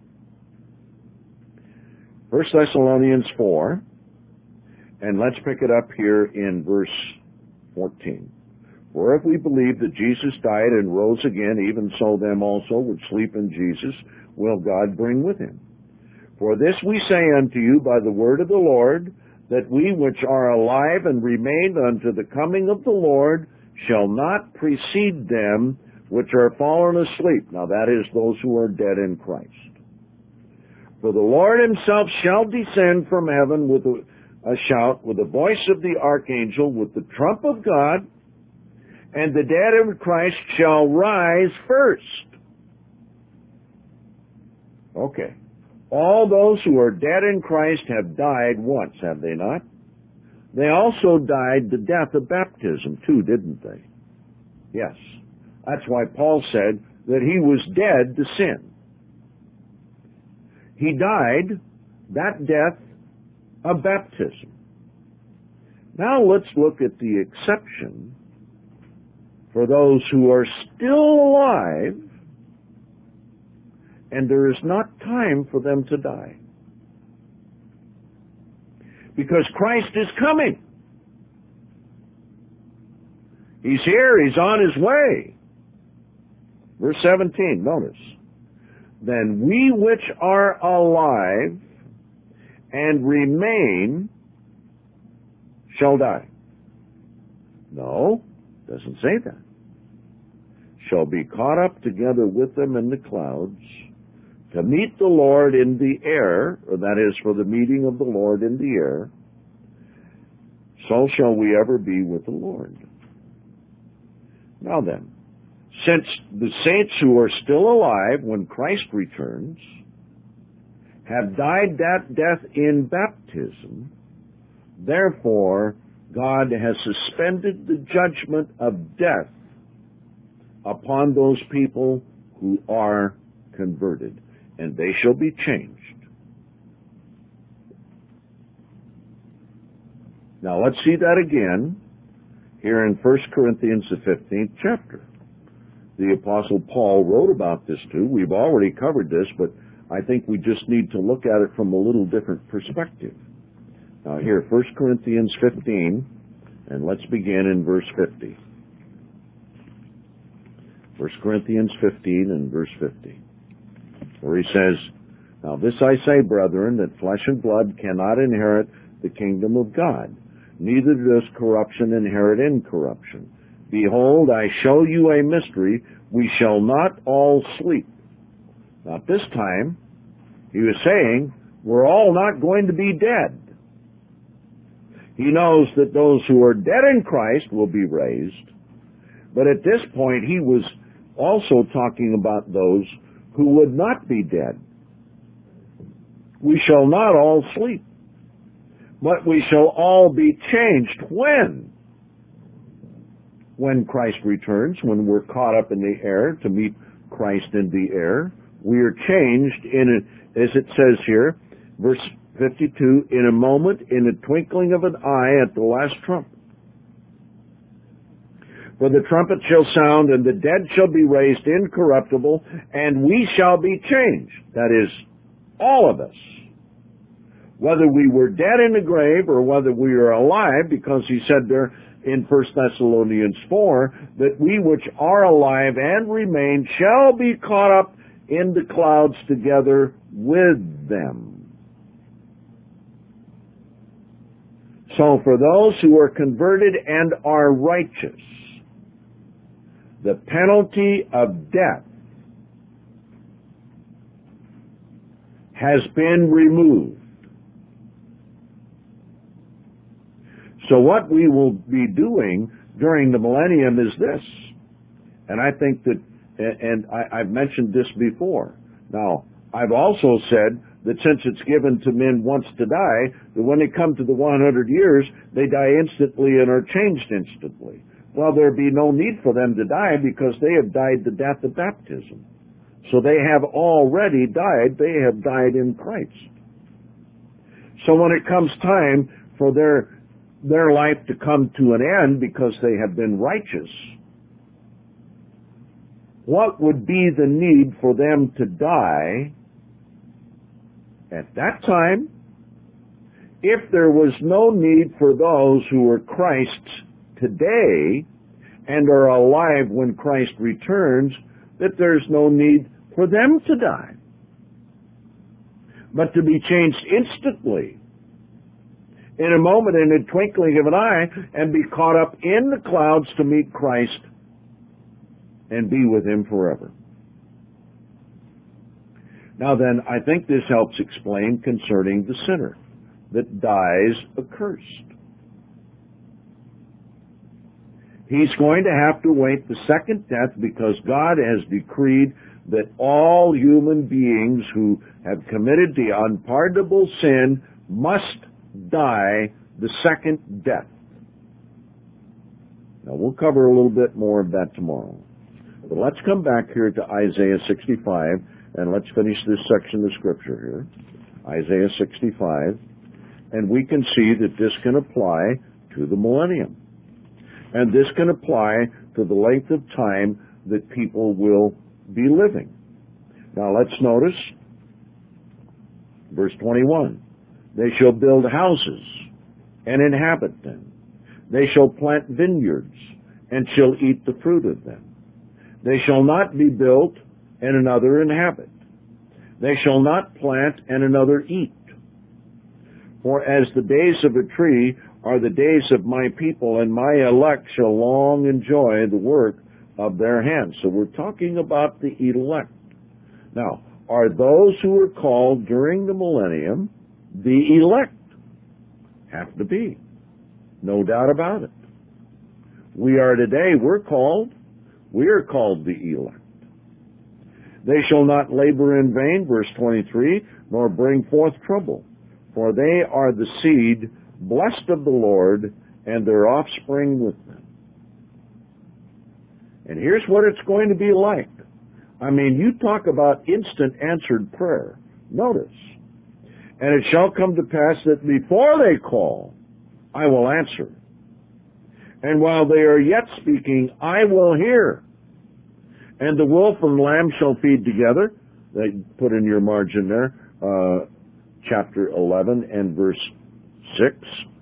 S1: First Thessalonians four, and let's pick it up here in verse fourteen. For if we believe that Jesus died and rose again, even so them also which sleep in Jesus will God bring with him. For this we say unto you by the word of the Lord, that we which are alive and remain unto the coming of the Lord shall not precede them which are fallen asleep. Now that is those who are dead in Christ. For the Lord himself shall descend from heaven with a, a shout, with the voice of the archangel, with the trump of God, and the dead in Christ shall rise first. Okay. All those who are dead in Christ have died once, have they not? They also died the death of baptism too, didn't they? Yes. That's why Paul said that he was dead to sin. He died that death of baptism. Now let's look at the exception for those who are still alive and there is not time for them to die. Because Christ is coming. He's here, he's on his way. Verse seventeen, notice. Then we which are alive and remain shall die. No, doesn't say that. Shall be caught up together with them in the clouds to meet the Lord in the air, or that is, for the meeting of the Lord in the air. So shall we ever be with the Lord. Now then, since the saints who are still alive when Christ returns have died that death in baptism, therefore God has suspended the judgment of death upon those people who are converted, and they shall be changed. Now let's see that again here in First Corinthians, the fifteenth chapter. The Apostle Paul wrote about this too. We've already covered this, but I think we just need to look at it from a little different perspective. Now here, First Corinthians fifteen, and let's begin in verse fifty. First Corinthians fifteen and verse fifty, where he says, Now this I say, brethren, that flesh and blood cannot inherit the kingdom of God, neither does corruption inherit incorruption. Behold, I show you a mystery. We shall not all sleep. Now, at this time, he was saying, we're all not going to be dead. He knows that those who are dead in Christ will be raised. But at this point, he was also talking about those who would not be dead. We shall not all sleep, but we shall all be changed. When? When Christ returns, when we're caught up in the air to meet Christ in the air, we are changed in it, as it says here, Verse fifty-two, in a moment, in a twinkling of an eye at the last trump. For the trumpet shall sound, and the dead shall be raised incorruptible, and we shall be changed. That is, all of us. Whether we were dead in the grave or whether we are alive, because he said there in First Thessalonians four, that we which are alive and remain shall be caught up in the clouds together with them. So for those who are converted and are righteous, the penalty of death has been removed. So what we will be doing during the millennium is this, and I think that, and I, I've mentioned this before. Now, I've also said that since it's given to men once to die, that when they come to the one hundred years, they die instantly and are changed instantly. Well, there be no need for them to die because they have died the death of baptism. So they have already died. They have died in Christ. So when it comes time for their their life to come to an end because they have been righteous, what would be the need for them to die at that time if there was no need for those who are Christ's today and are alive when Christ returns, that there's no need for them to die, but to be changed instantly, in a moment, in a twinkling of an eye, and be caught up in the clouds to meet Christ and be with him forever. Now then, I think this helps explain concerning the sinner that dies accursed. He's going to have to wait the second death because God has decreed that all human beings who have committed the unpardonable sin must die the second death. Now, we'll cover a little bit more of that tomorrow. But let's come back here to Isaiah sixty-five, and let's finish this section of Scripture here. Isaiah sixty-five, and we can see that this can apply to the millennium. And this can apply to the length of time that people will be living. Now let's notice verse twenty-one. They shall build houses and inhabit them. They shall plant vineyards and shall eat the fruit of them. They shall not be built and another inhabit. They shall not plant and another eat. For as the days of a tree are the days of my people, and my elect shall long enjoy the work of their hands. So we're talking about the elect. Now, are those who are called during the millennium the elect? Have to be. No doubt about it. We are today, we're called, we are called the elect. They shall not labor in vain, verse twenty-three, nor bring forth trouble, for they are the seed blessed of the Lord, and their offspring with them. And here's what it's going to be like. I mean, you talk about instant answered prayer. Notice. And it shall come to pass that before they call, I will answer. And while they are yet speaking, I will hear. And the wolf and lamb shall feed together. They put in your margin there, uh, chapter eleven and verse six.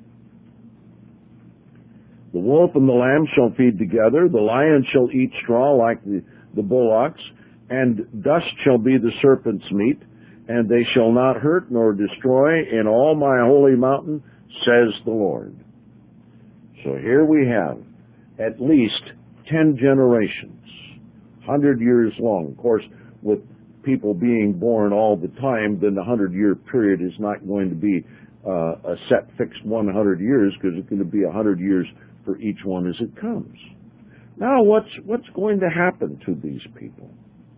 S1: The wolf and the lamb shall feed together. The lion shall eat straw like the, the bullocks, and dust shall be the serpent's meat, and they shall not hurt nor destroy in all my holy mountain, says the Lord. So here we have at least ten generations, hundred years long. Of course, with people being born all the time, then the hundred-year period is not going to be uh, a set fixed one hundred years, because it's going to be a hundred years for each one as it comes. Now, what's what's going to happen to these people?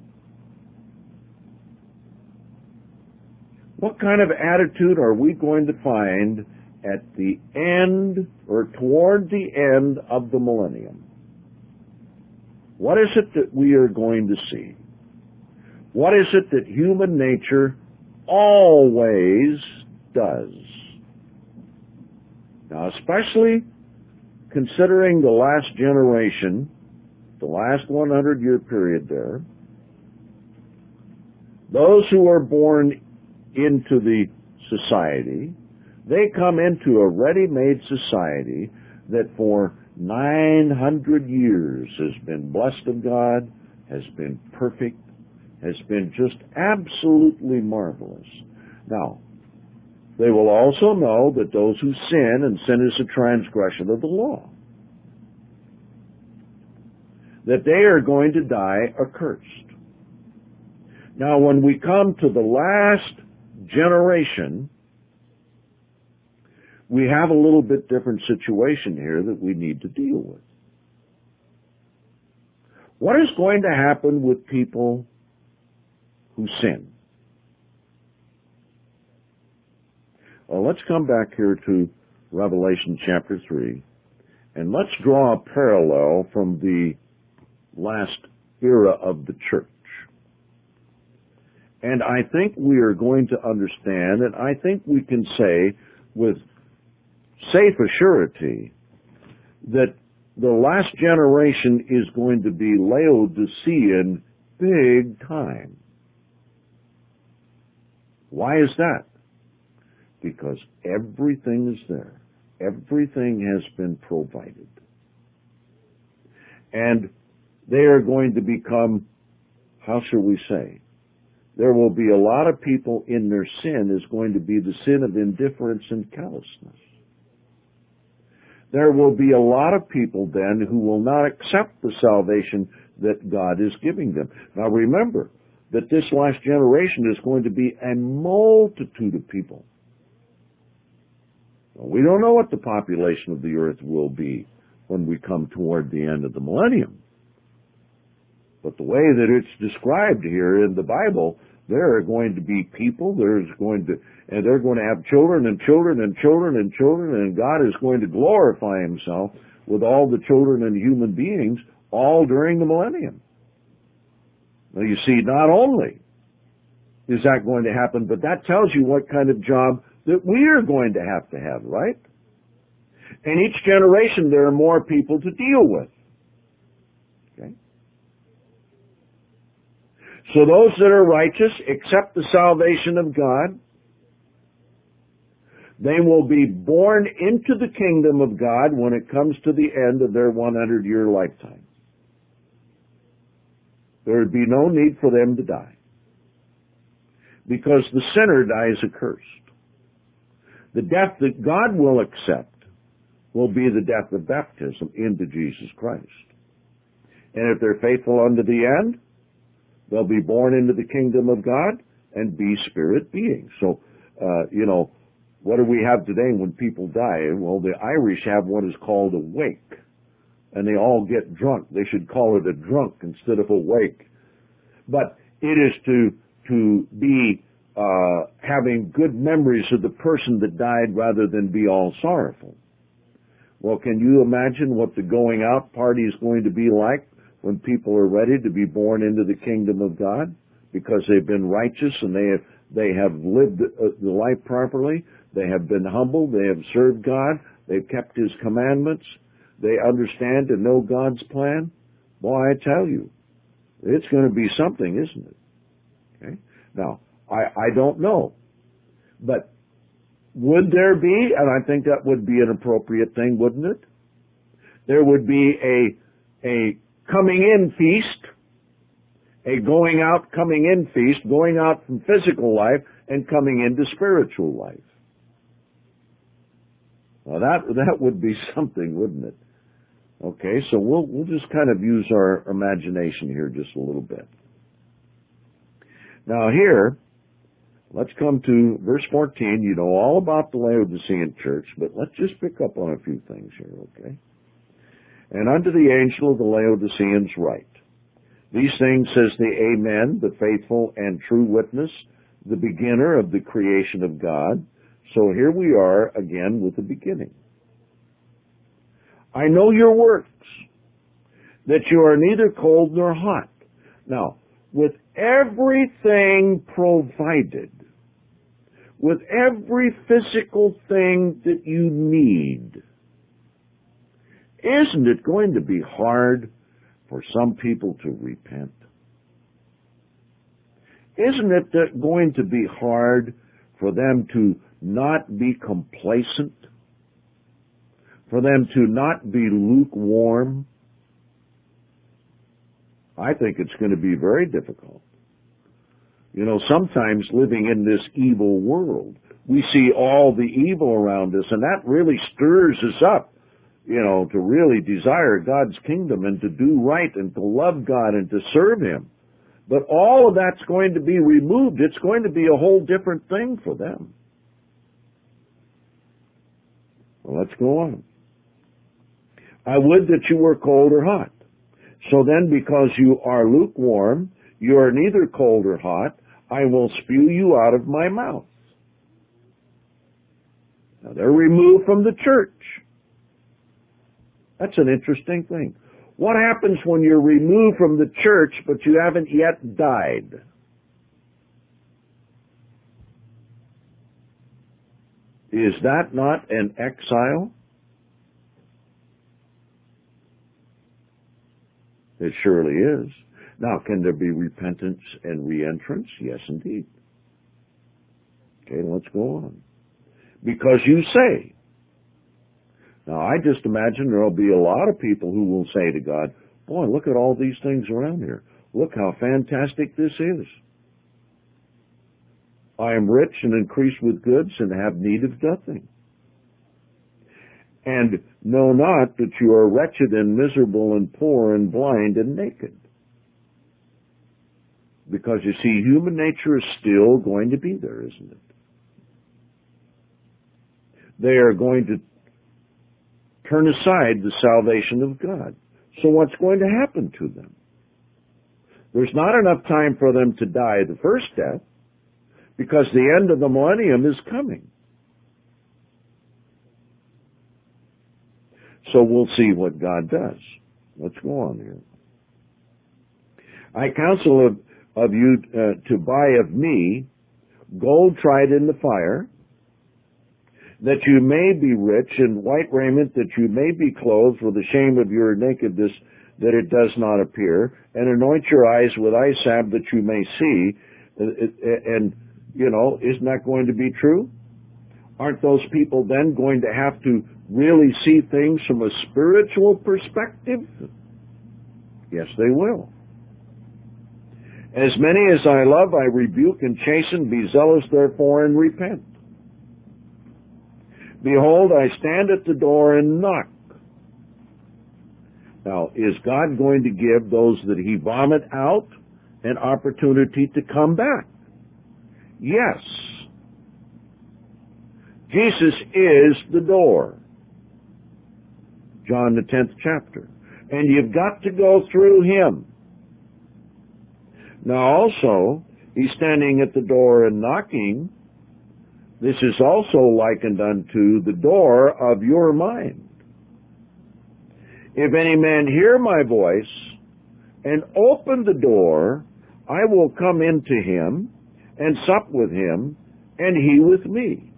S1: What kind of attitude are we going to find at the end or toward the end of the millennium? What is it that we are going to see? What is it that human nature always does. Now, especially considering the last generation, the last hundred year period there, those who are born into the society, they come into a ready-made society that for nine hundred years has been blessed of God, has been perfect, has been just absolutely marvelous. Now, they will also know that those who sin, and sin is a transgression of the law, that they are going to die accursed. Now, when we come to the last generation, we have a little bit different situation here that we need to deal with. What is going to happen with people who sin? Well, let's come back here to Revelation chapter three, and let's draw a parallel from the last era of the church. And I think we are going to understand, and I think we can say with safe assurity that the last generation is going to be Laodicean big time. Why is that? Because everything is there. Everything has been provided. And they are going to become, how shall we say, there will be a lot of people in their sin is going to be the sin of indifference and callousness. There will be a lot of people then who will not accept the salvation that God is giving them. Now remember that this last generation is going to be a multitude of people. We don't know what the population of the earth will be when we come toward the end of the millennium. But the way that it's described here in the Bible, there are going to be people, there's going to, and they're going to have children and children and children and children, and God is going to glorify Himself with all the children and human beings all during the millennium. Now you see, not only is that going to happen, but that tells you what kind of job that we are going to have to have, right? And each generation there are more people to deal with. Okay? So those that are righteous accept the salvation of God. They will be born into the kingdom of God when it comes to the end of their hundred year lifetime. There would be no need for them to die, because the sinner dies accursed. The death that God will accept will be the death of baptism into Jesus Christ. And if they're faithful unto the end, they'll be born into the kingdom of God and be spirit beings. So, uh, you know, what do we have today when people die? Well, the Irish have what is called a wake, and they all get drunk. They should call it a drunk instead of a wake. But it is to to be uh, having good memories of the person that died rather than be all sorrowful. Well, can you imagine what the going out party is going to be like when people are ready to be born into the kingdom of God because they've been righteous and they have, they have lived the life properly, they have been humble, they have served God, they've kept His commandments, they understand and know God's plan? Boy, I tell you, it's going to be something, isn't it? Okay? Now, I, I don't know, but would there be, and I think that would be an appropriate thing, wouldn't it? There would be a, a coming in feast, a going out, coming in feast, going out from physical life and coming into spiritual life. Well, that, that would be something, wouldn't it? Okay, so we'll, we'll just kind of use our imagination here just a little bit. Now here, let's come to verse fourteen. You know all about the Laodicean church, but let's just pick up on a few things here, okay? And unto the angel of the Laodiceans write, these things says the Amen, the faithful and true witness, the beginner of the creation of God. So here we are again with the beginning. I know your works, that you are neither cold nor hot. Now, with everything provided, with every physical thing that you need. Isn't it going to be hard for some people to repent? Isn't it going to be hard for them to not be complacent? For them to not be lukewarm? I think it's going to be very difficult. You know, sometimes living in this evil world, we see all the evil around us, and that really stirs us up, you know, to really desire God's kingdom and to do right and to love God and to serve Him. But all of that's going to be removed. It's going to be a whole different thing for them. Well, let's go on. I would that you were cold or hot. So then, because you are lukewarm, you are neither cold or hot, I will spew you out of my mouth. Now, they're removed from the church. That's an interesting thing. What happens when you're removed from the church, but you haven't yet died? Is that not an exile? It surely is. Now, can there be repentance and reentrance? Yes, indeed. Okay, let's go on. Because you say. Now, I just imagine there will be a lot of people who will say to God, boy, look at all these things around here. Look how fantastic this is. I am rich and increased with goods and have need of nothing. And know not that you are wretched and miserable and poor and blind and naked. Because you see, human nature is still going to be there, isn't it? They are going to turn aside the salvation of God. So what's going to happen to them? There's not enough time for them to die the first death, because the end of the millennium is coming. So we'll see what God does. Let's go on here. I counsel of, of you uh, to buy of me gold tried in the fire, that you may be rich, and white raiment, that you may be clothed with the shame of your nakedness, that it does not appear, and anoint your eyes with eye salve, that you may see. And, you know, isn't that going to be true? Aren't those people then going to have to really see things from a spiritual perspective? Yes, they will. As many as I love, I rebuke and chasten. Be zealous, therefore, and repent. Behold, I stand at the door and knock. Now, is God going to give those that He vomit out an opportunity to come back? Yes. Jesus is the door. John the tenth chapter. And you've got to go through Him. Now also, He's standing at the door and knocking. This is also likened unto the door of your mind. If any man hear my voice and open the door, I will come into him and sup with him, and he with me.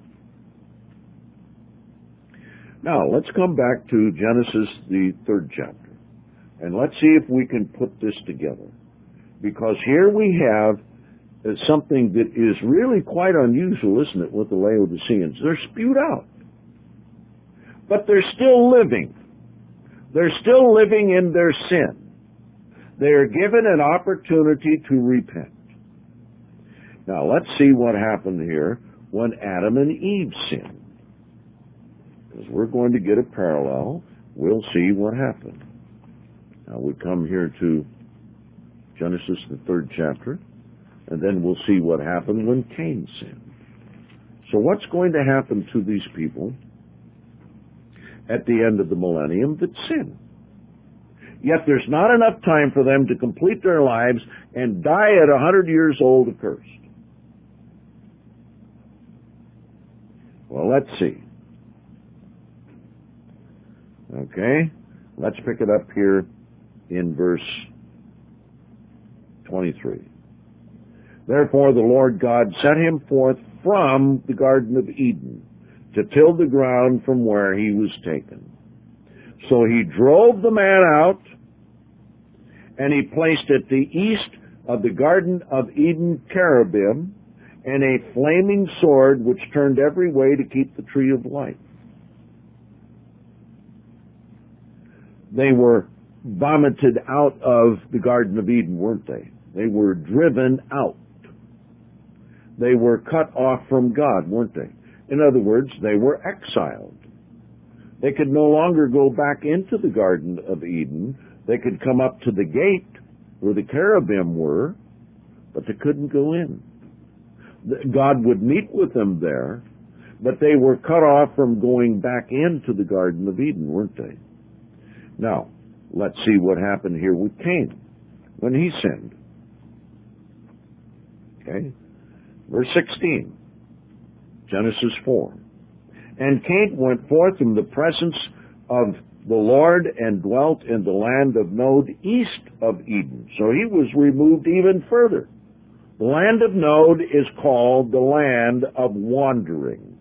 S1: Now, let's come back to Genesis, the third chapter, and let's see if we can put this together. Because here we have something that is really quite unusual, isn't it, with the Laodiceans? They're spewed out. But they're still living. They're still living in their sin. They are given an opportunity to repent. Now, let's see what happened here when Adam and Eve sinned. Because we're going to get a parallel. We'll see what happened. Now, we come here to Genesis, the third chapter, and then we'll see what happened when Cain sinned. So what's going to happen to these people at the end of the millennium that sin? Yet there's not enough time for them to complete their lives and die at a hundred years old accursed. Well, let's see. Okay, let's pick it up here in verse twenty-three. Therefore the Lord God sent him forth from the Garden of Eden to till the ground from where he was taken. So he drove the man out, and he placed at the east of the Garden of Eden cherubim and a flaming sword which turned every way to keep the tree of life. They were vomited out of the Garden of Eden, weren't they? They were driven out. They were cut off from God, weren't they? In other words, they were exiled. They could no longer go back into the Garden of Eden. They could come up to the gate where the cherubim were, but they couldn't go in. God would meet with them there, but they were cut off from going back into the Garden of Eden, weren't they? Now, let's see what happened here with Cain when he sinned. Okay? Verse sixteen, Genesis four. And Cain went forth from the presence of the Lord and dwelt in the land of Nod east of Eden. So he was removed even further. The land of Nod is called the land of wandering.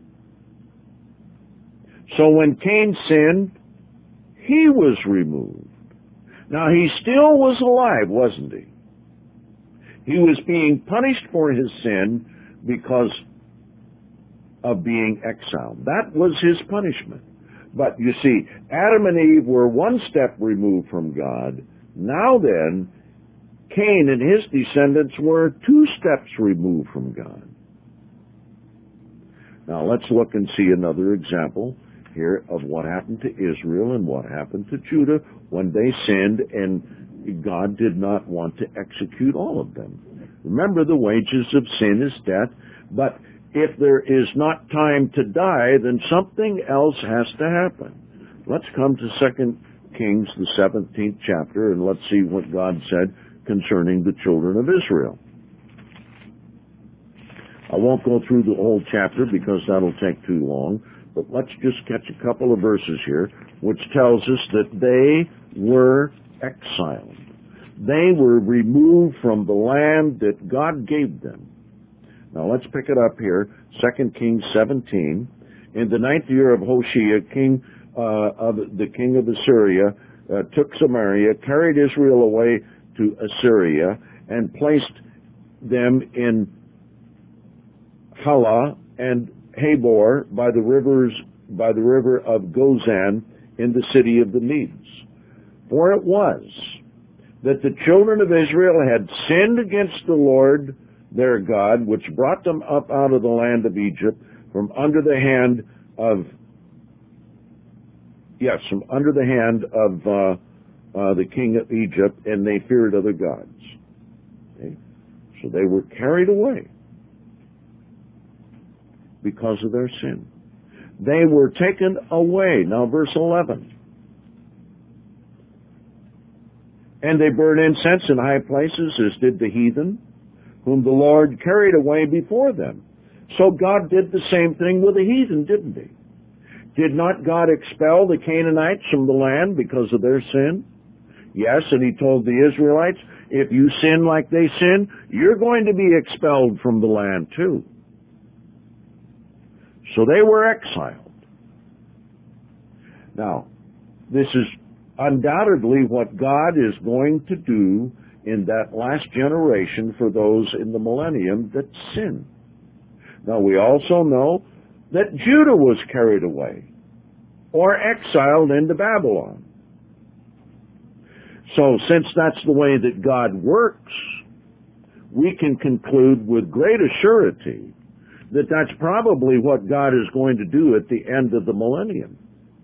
S1: So when Cain sinned, he was removed. Now he still was alive, wasn't he? He was being punished for his sin because of being exiled. That was his punishment. But you see, Adam and Eve were one step removed from God. Now then, Cain and his descendants were two steps removed from God. Now let's look and see another example here of what happened to Israel and what happened to Judah when they sinned and God did not want to execute all of them. Remember, the wages of sin is death, but if there is not time to die, then something else has to happen. Let's come to Second Kings, the seventeenth chapter, and let's see what God said concerning the children of Israel. I won't go through the whole chapter because that'll take too long, but let's just catch a couple of verses here, which tells us that they were exiled. They were removed from the land that God gave them. Now let's pick it up here, Second Kings seventeen. In the ninth year of Hoshea, king uh, of the king of Assyria, uh, took Samaria, carried Israel away to Assyria, and placed them in Halah and Habor by the rivers by the river of Gozan in the city of the Medes. For it was that the children of Israel had sinned against the Lord their God, which brought them up out of the land of Egypt from under the hand of, yes, from under the hand of uh, uh, the king of Egypt, and they feared other gods. Okay? So they were carried away because of their sin. They were taken away. Now, verse eleven. And they burned incense in high places, as did the heathen, whom the Lord carried away before them. So God did the same thing with the heathen, didn't he? Did not God expel the Canaanites from the land because of their sin? Yes, and he told the Israelites, if you sin like they sin, you're going to be expelled from the land too. So they were exiled. Now, this is undoubtedly what God is going to do in that last generation for those in the millennium that sin. Now, we also know that Judah was carried away or exiled into Babylon. So, since that's the way that God works, we can conclude with great assurity that that's probably what God is going to do at the end of the millennium.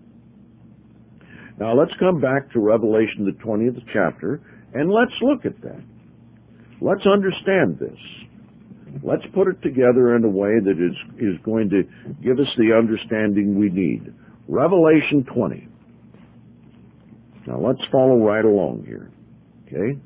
S1: Now, let's come back to Revelation, the twentieth chapter, and let's look at that. Let's understand this. Let's put it together in a way that is, is going to give us the understanding we need. Revelation twenty. Now, let's follow right along here. Okay?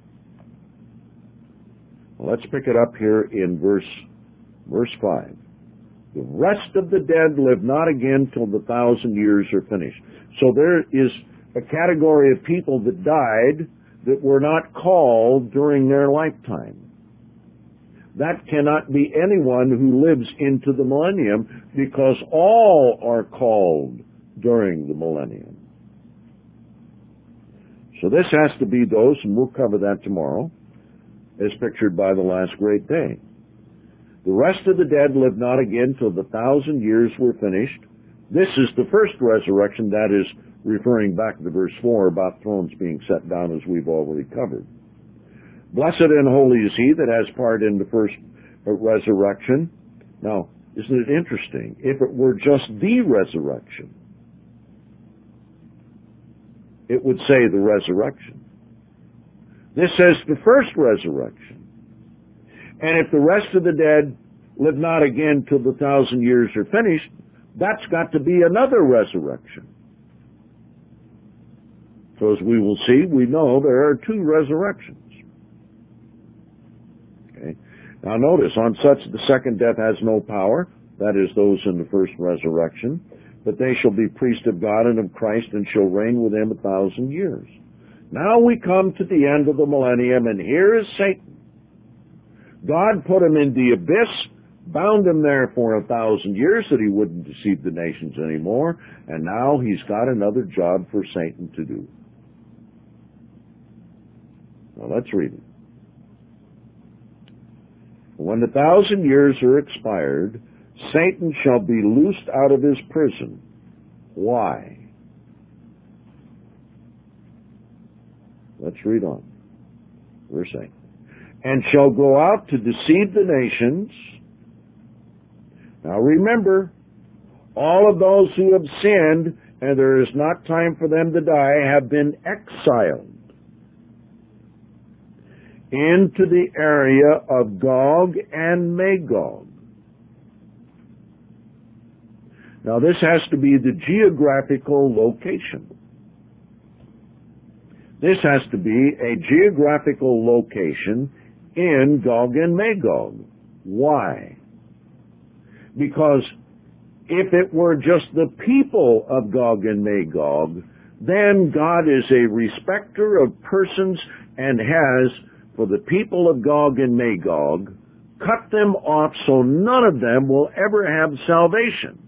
S1: Well, let's pick it up here in verse, verse five. The rest of the dead live not again till the thousand years are finished. So there is a category of people that died that were not called during their lifetime. That cannot be anyone who lives into the millennium, because all are called during the millennium. So this has to be those, and we'll cover that tomorrow, as pictured by the last great day. The rest of the dead live not again till the thousand years were finished. This is the first resurrection, that is referring back to verse four about thrones being set down, as we've already covered. Blessed and holy is he that has part in the first resurrection. Now, isn't it interesting? If it were just the resurrection, it would say the resurrection. This says the first resurrection. And if the rest of the dead live not again till the thousand years are finished, that's got to be another resurrection. So as we will see, we know there are two resurrections. Okay. Now notice, on such the second death has no power, that is those in the first resurrection, but they shall be priests of God and of Christ, and shall reign with him a thousand years. Now we come to the end of the millennium, and here is Satan. God put him in the abyss, bound him there for a thousand years that he wouldn't deceive the nations anymore, and now he's got another job for Satan to do. Now let's read it. When the thousand years are expired, Satan shall be loosed out of his prison. Why? Let's read on. Verse eight. And shall go out to deceive the nations. Now remember, all of those who have sinned, and there is not time for them to die, have been exiled into the area of Gog and Magog. Now this has to be the geographical location. This has to be a geographical location in Gog and Magog. Why? Because if it were just the people of Gog and Magog, then God is a respecter of persons and has, for the people of Gog and Magog, cut them off so none of them will ever have salvation.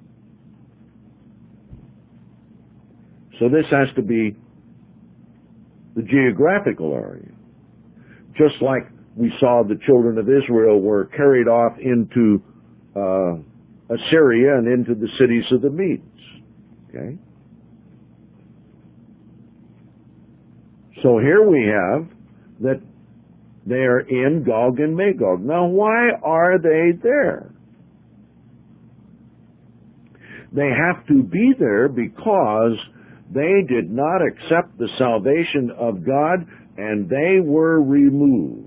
S1: So this has to be the geographical area. Just like we saw the children of Israel were carried off into uh, Assyria and into the cities of the Medes. Okay? So here we have that they are in Gog and Magog. Now, why are they there? They have to be there because they did not accept the salvation of God, and they were removed.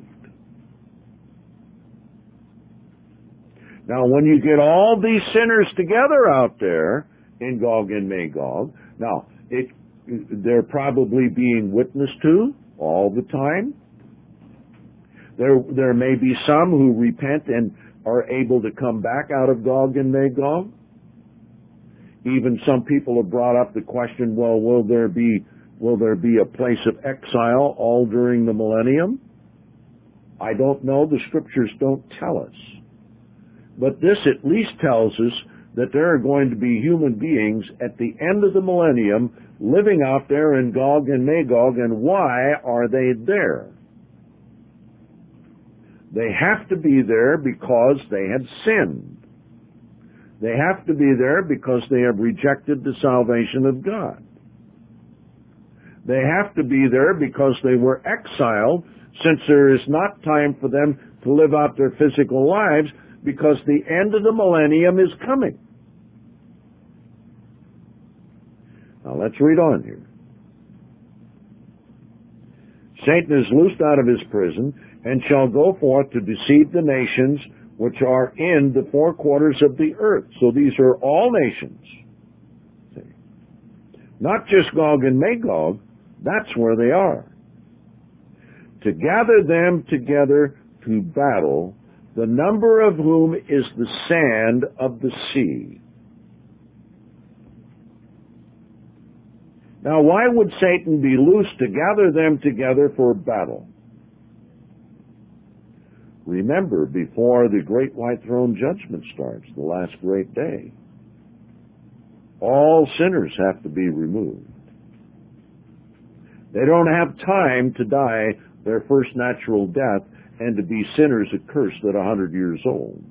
S1: Now, when you get all these sinners together out there in Gog and Magog, now, it, they're probably being witnessed to all the time. There, there may be some who repent and are able to come back out of Gog and Magog. Even some people have brought up the question, well, will there be, will there be a place of exile all during the millennium? I don't know. The scriptures don't tell us. But this at least tells us that there are going to be human beings at the end of the millennium living out there in Gog and Magog, and why are they there? They have to be there because they have sinned. They have to be there because they have rejected the salvation of God. They have to be there because they were exiled, since there is not time for them to live out their physical lives, because the end of the millennium is coming. Now let's read on here. Satan is loosed out of his prison, and shall go forth to deceive the nations which are in the four quarters of the earth. So these are all nations. See? Not just Gog and Magog, that's where they are. To gather them together to battle, the number of whom is the sand of the sea. Now, why would Satan be loosed to gather them together for battle? Remember, before the great white throne judgment starts, the last great day, all sinners have to be removed. They don't have time to die their first natural death and to be sinners accursed at a hundred years old.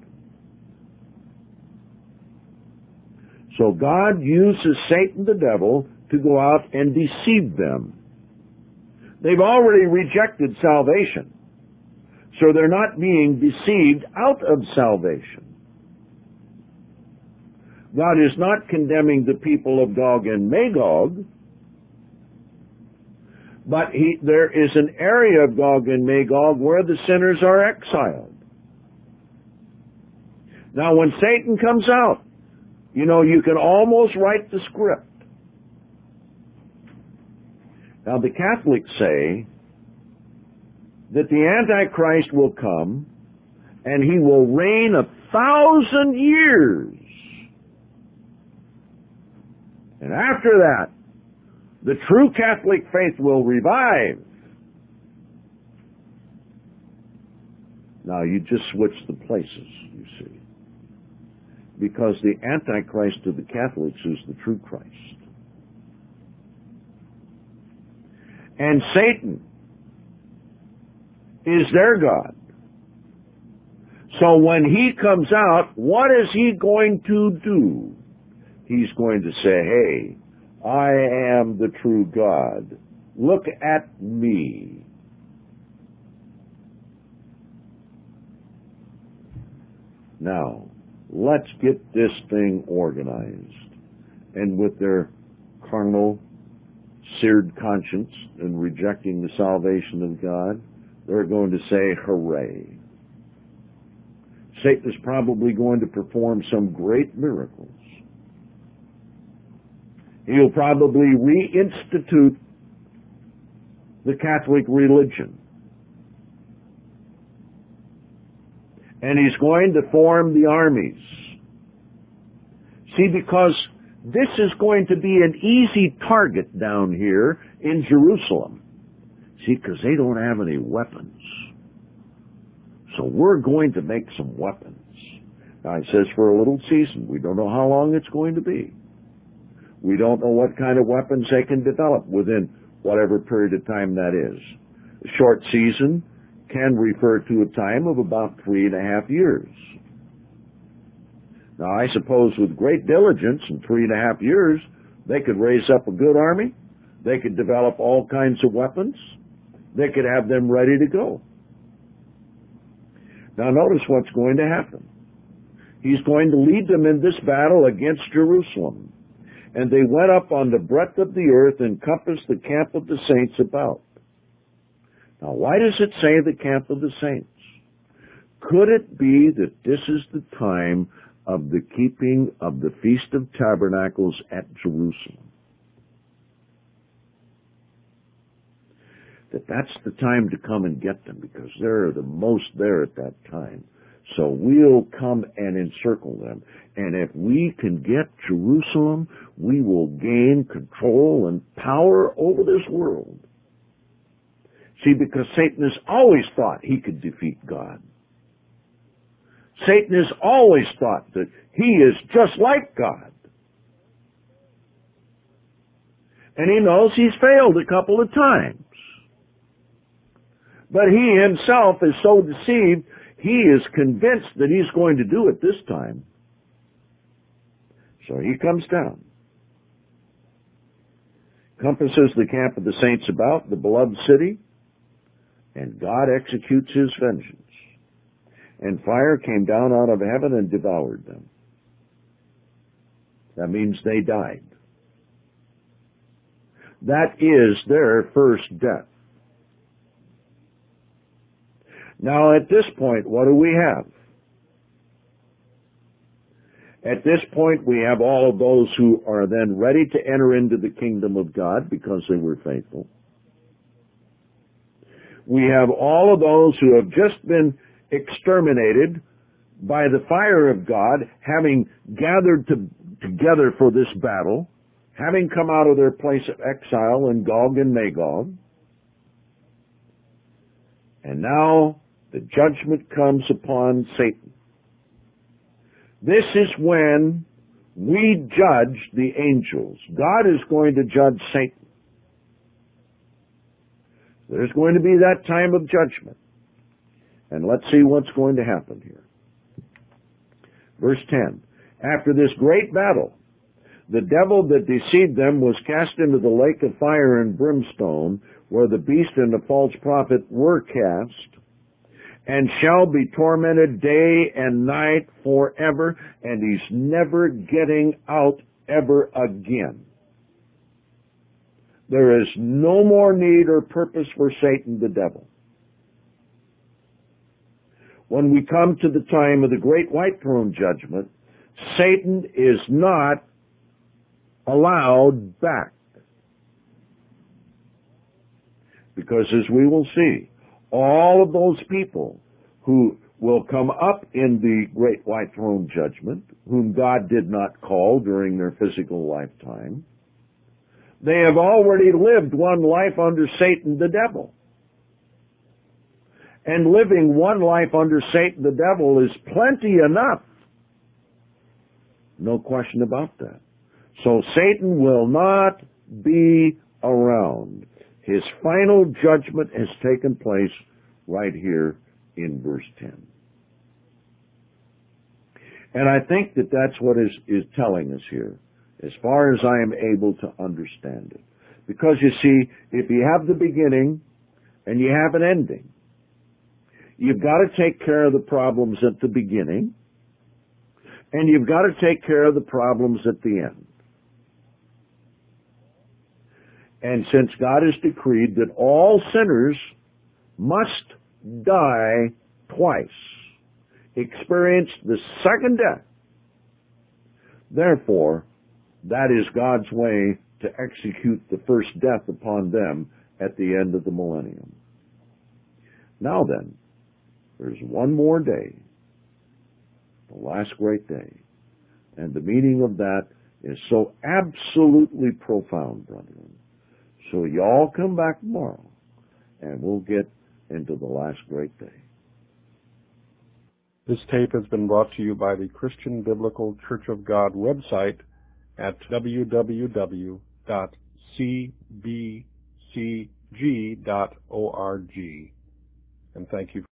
S1: So God uses Satan the devil to go out and deceive them. They've already rejected salvation, so they're not being deceived out of salvation. God is not condemning the people of Gog and Magog, but he, there is an area of Gog and Magog where the sinners are exiled. Now, when Satan comes out, you know, you can almost write the script. Now, the Catholics say that the Antichrist will come and he will reign a thousand years. And after that, the true Catholic faith will revive. Now, you just switch the places, you see. Because the Antichrist of the Catholics is the true Christ. And Satan is their God. So when he comes out, what is he going to do? He's going to say, hey, I am the true God. Look at me. Now, let's get this thing organized. And with their carnal, seared conscience and rejecting the salvation of God, they're going to say, hooray. Satan is probably going to perform some great miracles. He'll probably reinstitute the Catholic religion. And he's going to form the armies. See, because this is going to be an easy target down here in Jerusalem. See, because they don't have any weapons. So we're going to make some weapons. Now, it says for a little season. We don't know how long it's going to be. We don't know what kind of weapons they can develop within whatever period of time that is. A short season can refer to a time of about three and a half years. Now, I suppose with great diligence in three and a half years, they could raise up a good army. They could develop all kinds of weapons. They could have them ready to go. Now, notice what's going to happen. He's going to lead them in this battle against Jerusalem. And they went up on the breadth of the earth and compassed the camp of the saints about. Now, why does it say the camp of the saints? Could it be that this is the time of the keeping of the Feast of Tabernacles at Jerusalem? That that's the time to come and get them, because they're the most there at that time. So we'll come and encircle them. And if we can get Jerusalem, we will gain control and power over this world. See, because Satan has always thought he could defeat God. Satan has always thought that he is just like God. And he knows he's failed a couple of times. But he himself is so deceived, he is convinced that he's going to do it this time. So he comes down, compasses the camp of the saints about, the beloved city, and God executes his vengeance. And fire came down out of heaven and devoured them. That means they died. That is their first death. Now, at this point, what do we have? At this point, we have all of those who are then ready to enter into the kingdom of God because they were faithful. We have all of those who have just been exterminated by the fire of God, having gathered to, together for this battle, having come out of their place of exile in Gog and Magog. And now the judgment comes upon Satan. This is when we judge the angels. God is going to judge Satan. There's going to be that time of judgment. And let's see what's going to happen here. Verse ten. After this great battle, the devil that deceived them was cast into the lake of fire and brimstone, where the beast and the false prophet were cast, and shall be tormented day and night forever, and he's never getting out ever again. There is no more need or purpose for Satan the devil. When we come to the time of the great white throne judgment, Satan is not allowed back. Because as we will see, all of those people who will come up in the great white throne judgment, whom God did not call during their physical lifetime, they have already lived one life under Satan the devil. And living one life under Satan the devil is plenty enough. No question about that. So Satan will not be around. His final judgment has taken place right here in verse ten. And I think that that's what is, is telling us here, as far as I am able to understand it. Because you see, if you have the beginning and you have an ending, you've got to take care of the problems at the beginning, and you've got to take care of the problems at the end. And since God has decreed that all sinners must die twice, experience the second death, therefore, that is God's way to execute the first death upon them at the end of the millennium. Now then, there's one more day, the last great day. And the meaning of that is so absolutely profound, brethren. So y'all come back tomorrow, and we'll get into the last great day.
S2: This tape has been brought to you by the Christian Biblical Church of God website at w w w dot c b c g dot org. And thank you.